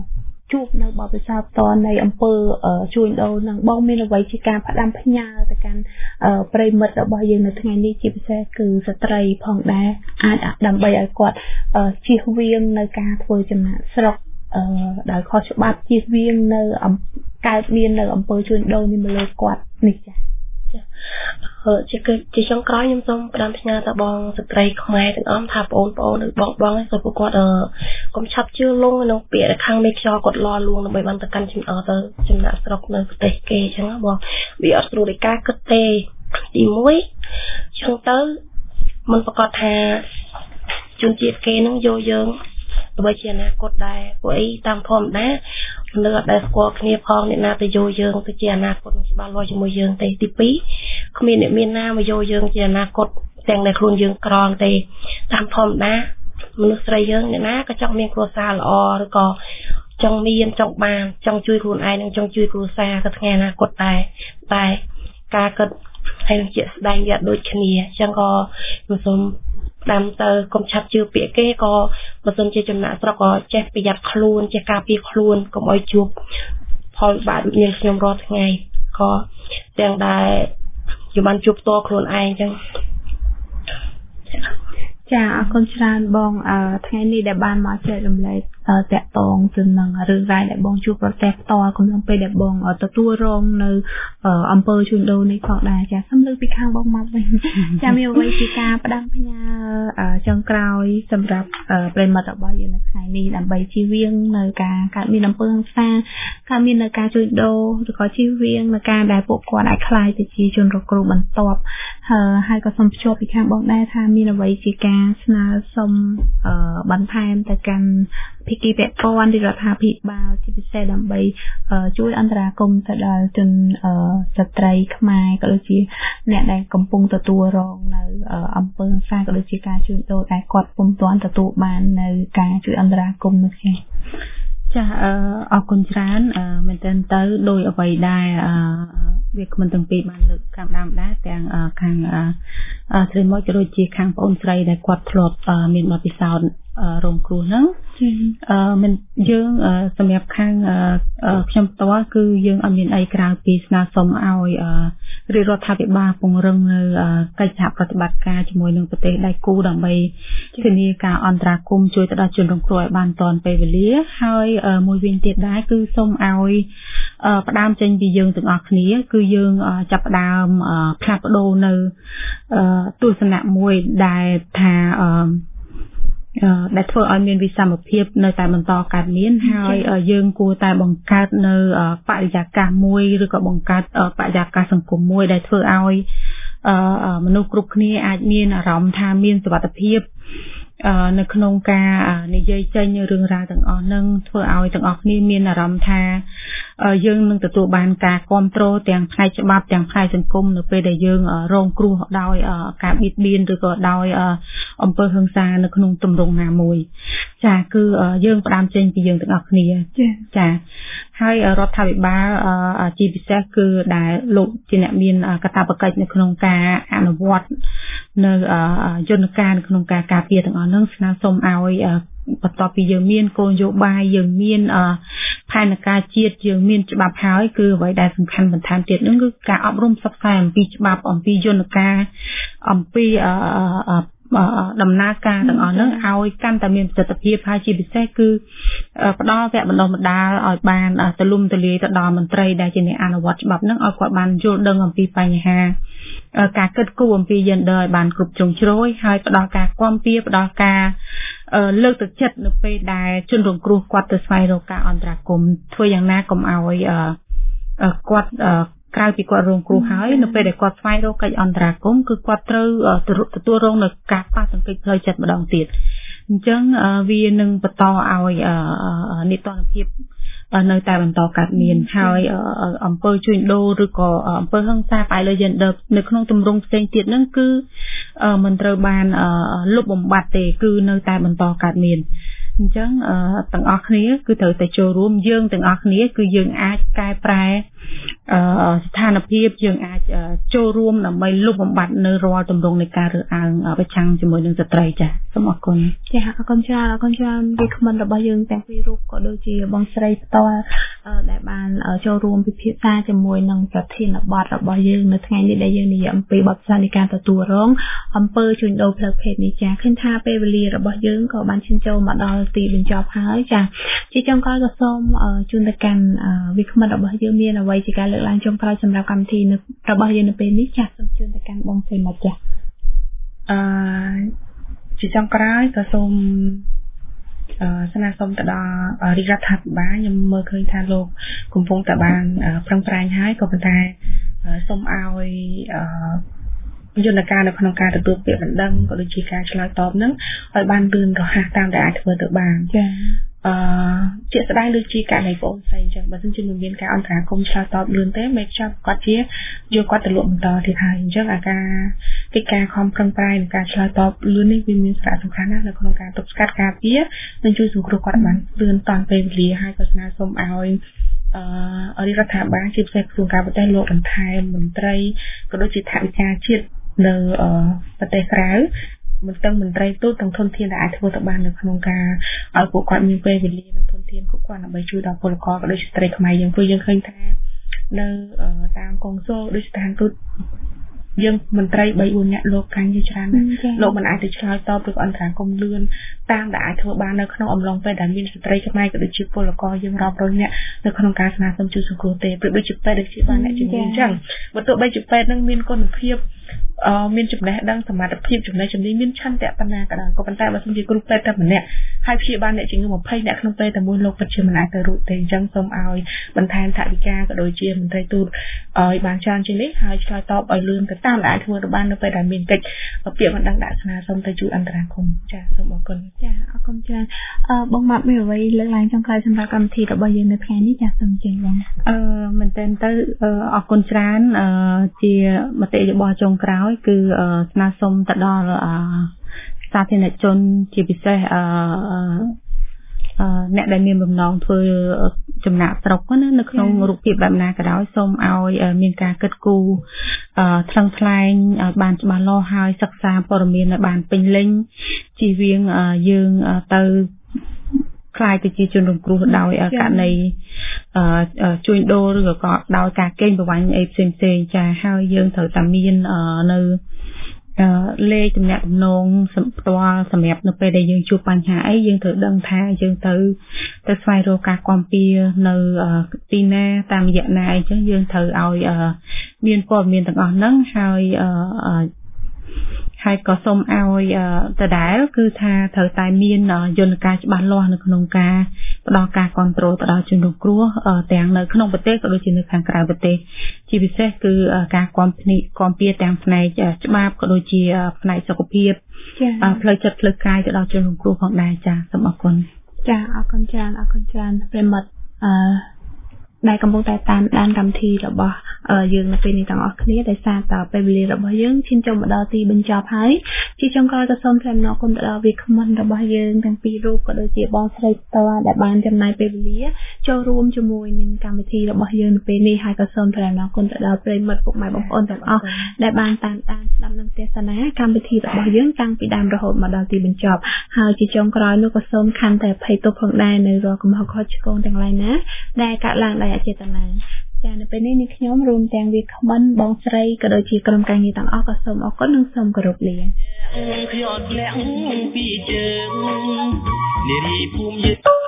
ជួបនៅបទពិសោធន៍ផ្ទាល់នៃអំពើជួញដូរនឹងបងមានអ្វីជាការផ្ដាំផ្ញើទៅកាន់ប្រិមិត្តរបស់យើងនៅថ្ងៃនេះជាពិសេសគឺស្ត្រីផងដែរអាចដើម្បីឲ្យគាត់ជៀសវាងនៅការធ្វើចំណាកស្រុកដោយខុសច្បាប់ជៀសវាងនៅកើតមាននៅអំពើជួញដូរនេះមកលើគាត់នេះចាជាចុងក្រោយខ្ញុំសូមផ្ដាំផ្ញើទៅបងស្ត្រីខ្មែរទាំងអស់ថាបងឬបងឲ្យពួកគាត់កុំឆាប់ជឿលងក្នុងពាក្យខាងមេខ្យល់គាត់លាលួងដើម្បីបានទៅកាន់ទៅចំណាក់ស្រុកនៅប្រទេសគេអញ្ចឹងបងវាអត់ស្រួលនៃការគិតទេទី1អញ្ចឹងទៅមិនប្រកាសថាជនជាតិគេនឹងយកយើងដើម្បីជាអនាគតដែរព្រោះអីតាមធម្មតាមនុស្សអត់ដែលស្គាល់គ្នាផងអ្នកណាទៅយកយើងទៅជាអនាគតនឹងច្បាស់លាស់ជាមួយយើងទេទី2គ្មានអ្នកមានណាមកយកយើងជាអនាគតទាំងដែលខ្លួនយើងក្រទេតាមធម្មតាមនុស្សស្រីយើងអ្នកណាក៏ចង់មានគ្រួសារល្អឬក៏ចង់មានចង់បានចង់ជួយខ្លួនឯងនិងចង់ជួយគ្រួសារទៅថ្ងៃអនាគតតែការគិតហើយនឹងជាស្ដែងវាដូចគ្នាអញ្ចឹងក៏ខ្ញុំសូមដាំទៅកុំឆាប់ជឿពាក្យគេក៏បើសិនជាចំណាក់ស្រុកក៏ចេះប្រយ័ត្នខ្លួនចេះការពារខ្លួនកុំឲ្យជួបផលបាក់មានខ្ញុំរាល់ថ្ងៃក៏ទាំងដែលខ្ញុំបានជួបផ្ទាល់ខ្លួនឯងអញ្ចឹងចាអរគុណច្រើនបងថ្ងៃនេះដែលបានមកចែករំលែកតាក់ទងទៅនឹងរឿងរ៉ាវដែលបងជួបប្រទះផ្ទាល់កំឡុងពេលដែលបងទទួលរងនៅអំពើជួញដូរនេះផងដែរចាសូមលើកពីខាងបងមកវិញចាមានអ្វីជាការផ្ដាំផ្ញើចុងក្រោយសម្រាប់ប្រិមត្តរបស់យើងនៅថ្ងៃនេះដើម្បីជៀសវាងនៅការកើតមានអំពើហិង្សាកើតមាននៅការជួញដូរឬក៏ជៀសវាងនៅការដែលពួកគាត់អាចខ្លាយទៅជាជនរងគ្រោះបន្ទាប់ហើយក៏សូមភ្ជាប់ពីខាងបងដែរថាមានអ្វីជាការស្នើសុំបន្ថែមទៅកាន់ភាគីពាក់ព័ន្ធរដ្ឋាភិបាលជាពិសេសដើម្បីជួយអន្តរាគមន៍ទៅដល់ជនស្ត្រីខ្មែរក៏ដូចជាអ្នកដែលកំពុងទទួលរងនៅអំពើហិង្សាក៏ដូចជាការជួញដូរតែគាត់ពុំទាន់ទទួលបាននៅការជួយអន្តរាគមន៍នោះទេចាអរគុណច្រើនមែនទែនទៅដោយអ្វីដែរវាគ្មិនទាំងពីរបានលើកខាងដើមដែរទាំងខាងស្រីមកក៏ដូចជាខាងប្អូនស្រីដែលគាត់ធ្លាប់មានបទពិសោធន៍រងគ្រោះហ្នឹងមិនយើងសម្រាប់ខាងខ្ញុំផ្ទាល់គឺយើងអត់មានអីក្រៅពីស្នើសុំឲ្យរាជរដ្ឋាភិបាលពង្រឹងនៅកិច្ចសហប្រតិបត្តិការជាមួយនឹងប្រទេសដៃគូដើម្បីធានាការអន្តរាគមន៍ជួយទៅដល់ជនរងគ្រោះឲ្យបានទាន់ពេលវេលាហើយមួយវិញទៀតដែរគឺសូមឲ្យផ្ដើមចេញពីយើងទាំងអស់គ្នាគឺយើងចាប់ផ្ដើមផ្លាស់ប្ដូរនៅទស្សនៈមួយដែលថាដែលធ្វើឲ្យមានវិសមភាពនៅតែបន្តកើតមានហើយយើងគួរតែបង្កើតនៅបរិយាកាសមួយឬក៏បង្កើតបរិយាកាសសង្គមមួយដែលធ្វើឲ្យមនុស្សគ្រប់គ្នាអាចមានអារម្មណ៍ថាមានសុវត្ថិភាពនៅក្នុងការនិយាយចេញរឿងរ៉ាវទាំងអស់ហ្នឹងធ្វើឲ្យទាំងអស់គ្នាមានអារម្មណ៍ថាយើងនឹងទទួលបានការគ្រប់គ្រងទាំងផ្នែកច្បាប់ទាំងផ្នែកសង្គមនៅពេលដែលយើងរងគ្រោះដោយការបៀតបៀនឬក៏ដោយអំពើហិង្សានៅក្នុងទម្រង់ណាមួយចាគឺយើងផ្ដើមចេញពីយើងទាំងអស់គ្នាចាហើយរដ្ឋាភិបាលជាពិសេសគឺដែលលោកជាអ្នកមានកាតព្វកិច្ចនៅក្នុងការអនុវត្តនៅយន្តការនៅក្នុងការការពារទាំងអស់ហ្នឹងស្នើសុំឲ្យបន្ទាប់ពីយើងមានគោលនយោបាយយើងមានផែនការជាតិយើងមានច្បាប់ហើយគឺអ្វីដែលសំខាន់បន្ថែមទៀតហ្នឹងគឺការអប់រំផ្សព្វផ្សាយអំពីច្បាប់អំពីយន្តការអំពីដំណើរការទាំងអស់ហ្នឹងឲ្យកាន់តែមានប្រសិទ្ធភាពហើយជាពិសេសគឺផ្ដល់វគ្គបណ្ដុះបណ្ដាលឲ្យបានទូលំទូលាយទៅដល់មន្ត្រីដែលជាអ្នកអនុវត្តច្បាប់ហ្នឹងឲ្យគាត់បានយល់ដឹងអំពីបញ្ហាការគិតគូរអំពី gender ឲ្យបានគ្រប់ជ្រុងជ្រោយហើយផ្ដល់ការគាំពារផ្ដល់ការលើកទឹកចិត្តនៅពេលដែលជនរងគ្រោះគាត់ទៅស្វែងរកការអន្តរាគមន៍ធ្វើយ៉ាងណាកុំឲ្យគាត់ក្រៅពីគាត់រងគ្រោះហើយនៅពេលដែលគាត់ស្វែងរកកិច្ចអន្តរាគមន៍គឺគាត់ត្រូវទទួលរងនឹងការប៉ះទង្គិចផ្លូវចិត្តម្ដងទៀតអញ្ចឹងវានឹងបន្តឲ្យនីតិរដ្ឋភាពនៅតែបន្តកើតមានហើយអំពើជួញដូរឬក៏អំពើហិង្សាផ្អែកលើ gender នៅក្នុងទម្រង់ផ្សេងទៀតហ្នឹងគឺមិនត្រូវបានលុបបំបាត់ទេគឺនៅតែបន្តកើតមានអញ្ចឹងទាំងអស់គ្នាគឺត្រូវតែចូលរួមយើងទាំងអស់គ្នាគឺយើងអាចកែប្រែស្ថានភាពយើងអាចចូលរួមដើម្បីលុបបំបាត់នៅរាល់ទម្រង់នៃការរើសអើងប្រឆាំងជាមួយនឹងស្ត្រីចា៎សូមអរគុណចាអរគុណច្រើនវាគ្មិនរបស់យើងទាំងពីររូបក៏ដូចជាបងស្រីផ្ទាល់ដែលបានចូលរួមពិភាក្សាជាមួយនឹងប្រធានបទរបស់យើងនៅថ្ងៃនេះដែលយើងនិយាយអំពីបទពិសោធន៍នៃការទទួលរងអំពើជួញដូរផ្លូវភេទនេះចាឃើញថាពេលវេលារបស់យើងក៏បានឈានចូលមកដល់ទីបញ្ចប់ហើយចាជាចុងក្រោយក៏សូមជូនទៅកាន់វាគ្មិនរបស់យើងមានអ្វីជាការលើកឡើងចុងក្រោយសម្រាប់កម្មវិធីរបស់យើងនៅពេលនេះចាសូមជូនទៅកាន់បងស្រីមកចាជាចុងក្រោយក៏សូមស្នើសុំទៅដល់រាជរដ្ឋាភិបាលខ្ញុំមើលឃើញថាលោកកំពុងតែបានប្រឹងប្រែងហើយក៏ប៉ុន្តែសូមឲ្យយន្តការនៅក្នុងការទទួលពាក្យបណ្ដឹងក៏ដូចជាការឆ្លើយតបនឹងឲ្យបានលឿនរហ័សតាមដែលអាចធ្វើទៅបានចាជាស្ដែងដូចជាករណីបងស្រីអញ្ចឹងបើមិនជាមានការអន្តរាគមន៍ឆ្លើយតបលឿនទេមេចាប់គាត់ជាយកគាត់ទៅលក់បន្តទៀតហើយអញ្ចឹងអាការកិច្ចការខំប្រឹងប្រែងនិងការឆ្លើយតបលឿននេះវាមានសារៈសំខាន់ណាស់នៅក្នុងការទប់ស្កាត់ការពារនិងជួយសង្គ្រោះគាត់បានលឿនតាន់ពេលវេលាហើយក៏ស្នើសុំឲ្យរាជរដ្ឋាភិបាលជាពិសេសក្រសួងការប្រទេសលោកបន្ថែមមន្ត្រីក៏ដូចជាថវិកាជាតិនៅប្រទេសក្រៅមន្ត្រីទូតទាំងធនធានដែលអាចធ្វើទៅបាននៅក្នុងការឲ្យពួកគាត់មានពេលវេលានិងធនធានគ្រប់គ្រាន់ដើម្បីជួយដល់ពលករក៏ដូចជាស្ត្រីខ្មែរយើងព្រោះយើងឃើញថានៅតាមកុងស៊ុលដូចស្ថានទូតយើងមន្ត្រី 3-4 នាក់លោកកាញ់ជាច្រើនណាស់លោកមិនអាចទៅឆ្លើយតបឬអន្តរាគមន៍លឿនតាមដែលអាចធ្វើបាននៅក្នុងអំឡុងពេលដែលមានស្ត្រីខ្មែរក៏ដូចជាពលករយើងរាប់រយនាក់នៅក្នុងការស្នើសុំជួយសង្គ្រោះទេព្រោះដូចជាពេទ្យដូចជាបានអ្នកជំនាញអញ្ចឹងបើទោះបីជាពេទ្យនឹងមានគុណភាពមានចំណេះដឹងសមត្ថភាពចំណេះជំនាញមានឆន្ទៈប៉ុណ្ណាក៏ដោយក៏ប៉ុន្តែបើសិនជាគ្រូពេទ្យតែម្នាក់ហើយព្យាបាលអ្នកជំងឺ20នាក់ក្នុងពេលតែមួយលោកពិតជាមិនអាចទៅរួចទេអញ្ចឹងសូមឲ្យបន្ថែមថវិកាក៏ដូចជាមន្ត្រីទូតឲ្យបានច្រើនជាងនេះហើយឆ្លើយតបឲ្យលឿនទៅតាមដែលអាចធ្វើទៅបាននៅពេលដែលមានកិច្ចពាក្យបណ្ដឹងដាក់ស្នើសុំទៅជួយអន្តរាគមន៍ចាសូមអរគុណចាអរគុណច្រើនបងម៉ាប់មានអ្វីលើកឡើងចុងក្រោយសម្រាប់កម្មវិធីរបស់យើងនៅថ្ងៃនេះចាសូមជម្រាបមែនតើទៅអរគុណច្រើនជាមតិយោបល់ចុងក្រោយគឺស្នើសុំទៅដល់សាធារណជនជាពិសេសអ្នកដែលមានបំណងធ្វើចំណាក់ស្រុកណានៅក្នុងរូបភាពបែបណាក៏ដោយសូមឲ្យមានការគិតគូរថ្លឹងថ្លែងឲ្យបានច្បាស់លាស់ហើយសិក្សាព័ត៌មានឲ្យបានពេញលេញជៀសវាងយើងទៅខ្លាយទៅជាជនរងគ្រោះដោយករណីជួញដូរឬក៏ដោយការកេងប្រវ័ញ្ចអីផ្សេងៗចាហើយយើងត្រូវតែមាននៅលេខទំនាក់ទំនងផ្ទាល់សម្រាប់នៅពេលដែលយើងជួបបញ្ហាអីយើងត្រូវដឹងថាយើងទៅស្វែងរកការគាំពារនៅទីណាតាមរយៈណាអីចឹងយើងត្រូវឲ្យមានព័ត៌មានទាំងអស់ហ្នឹងហើយក៏សូមឲ្យដដែលគឺថាត្រូវតែមានយន្តការច្បាស់លាស់នៅក្នុងការផ្ដល់ការគ្រប់គ្រងទៅដល់ជនរងគ្រោះទាំងនៅក្នុងប្រទេសក៏ដូចជានៅខាងក្រៅប្រទេសជាពិសេសគឺការគាំពារទាំងផ្នែកច្បាប់ក៏ដូចជាផ្នែកសុខភាពផ្លូវចិត្តផ្លូវកាយទៅដល់ជនរងគ្រោះផងដែរចាសូមអរគុណចាអរគុណច្រើនប្រិមត្តដែលកំពុងតែតាមដានកម្មវិធីរបស់យើងនៅពេលនេះទាំងអស់គ្នាដែលសារតពេលវេលារបស់យើងឈានចូលមកដល់ទីបញ្ចប់ហើយជាចុងក្រោយក៏សូមថ្លែងអំណរគុណទៅដល់វាគ្មិនរបស់យើងទាំងពីររូបក៏ដូចជាបងស្រីផ្ទាល់ដែលបានចំណាយពេលវេលាចូលរួមជាមួយនឹងកម្មវិធីរបស់យើងនៅពេលនេះហើយក៏សូមថ្លែងអំណរគុណទៅដល់ប្រិយមិត្តពុកម៉ែបងប្អូនទាំងអស់ដែលបានតាមដានស្ដាប់និងទស្សនាកម្មវិធីរបស់យើងតាំងពីដើមរហូតមកដល់ទីបញ្ចប់ហើយជាចុងក្រោយនោះក៏សូមខន្តីអភ័យទោសផងដែរនៅរាល់កំហុសខុសឆ្គងទាំងឡាយណាដែលកើតឡើងដោយអចេតនាចានៅពេលនេះនេះខ្ញុំរួមទាំងវាគ្មិនបងស្រីក៏ដូចជាក្រុមការងារទាំងអស់ក៏សូមអរគុណនិងសូមគោរពលាខ្ញុំអត់លាក់ពីជើងនារីភូមិ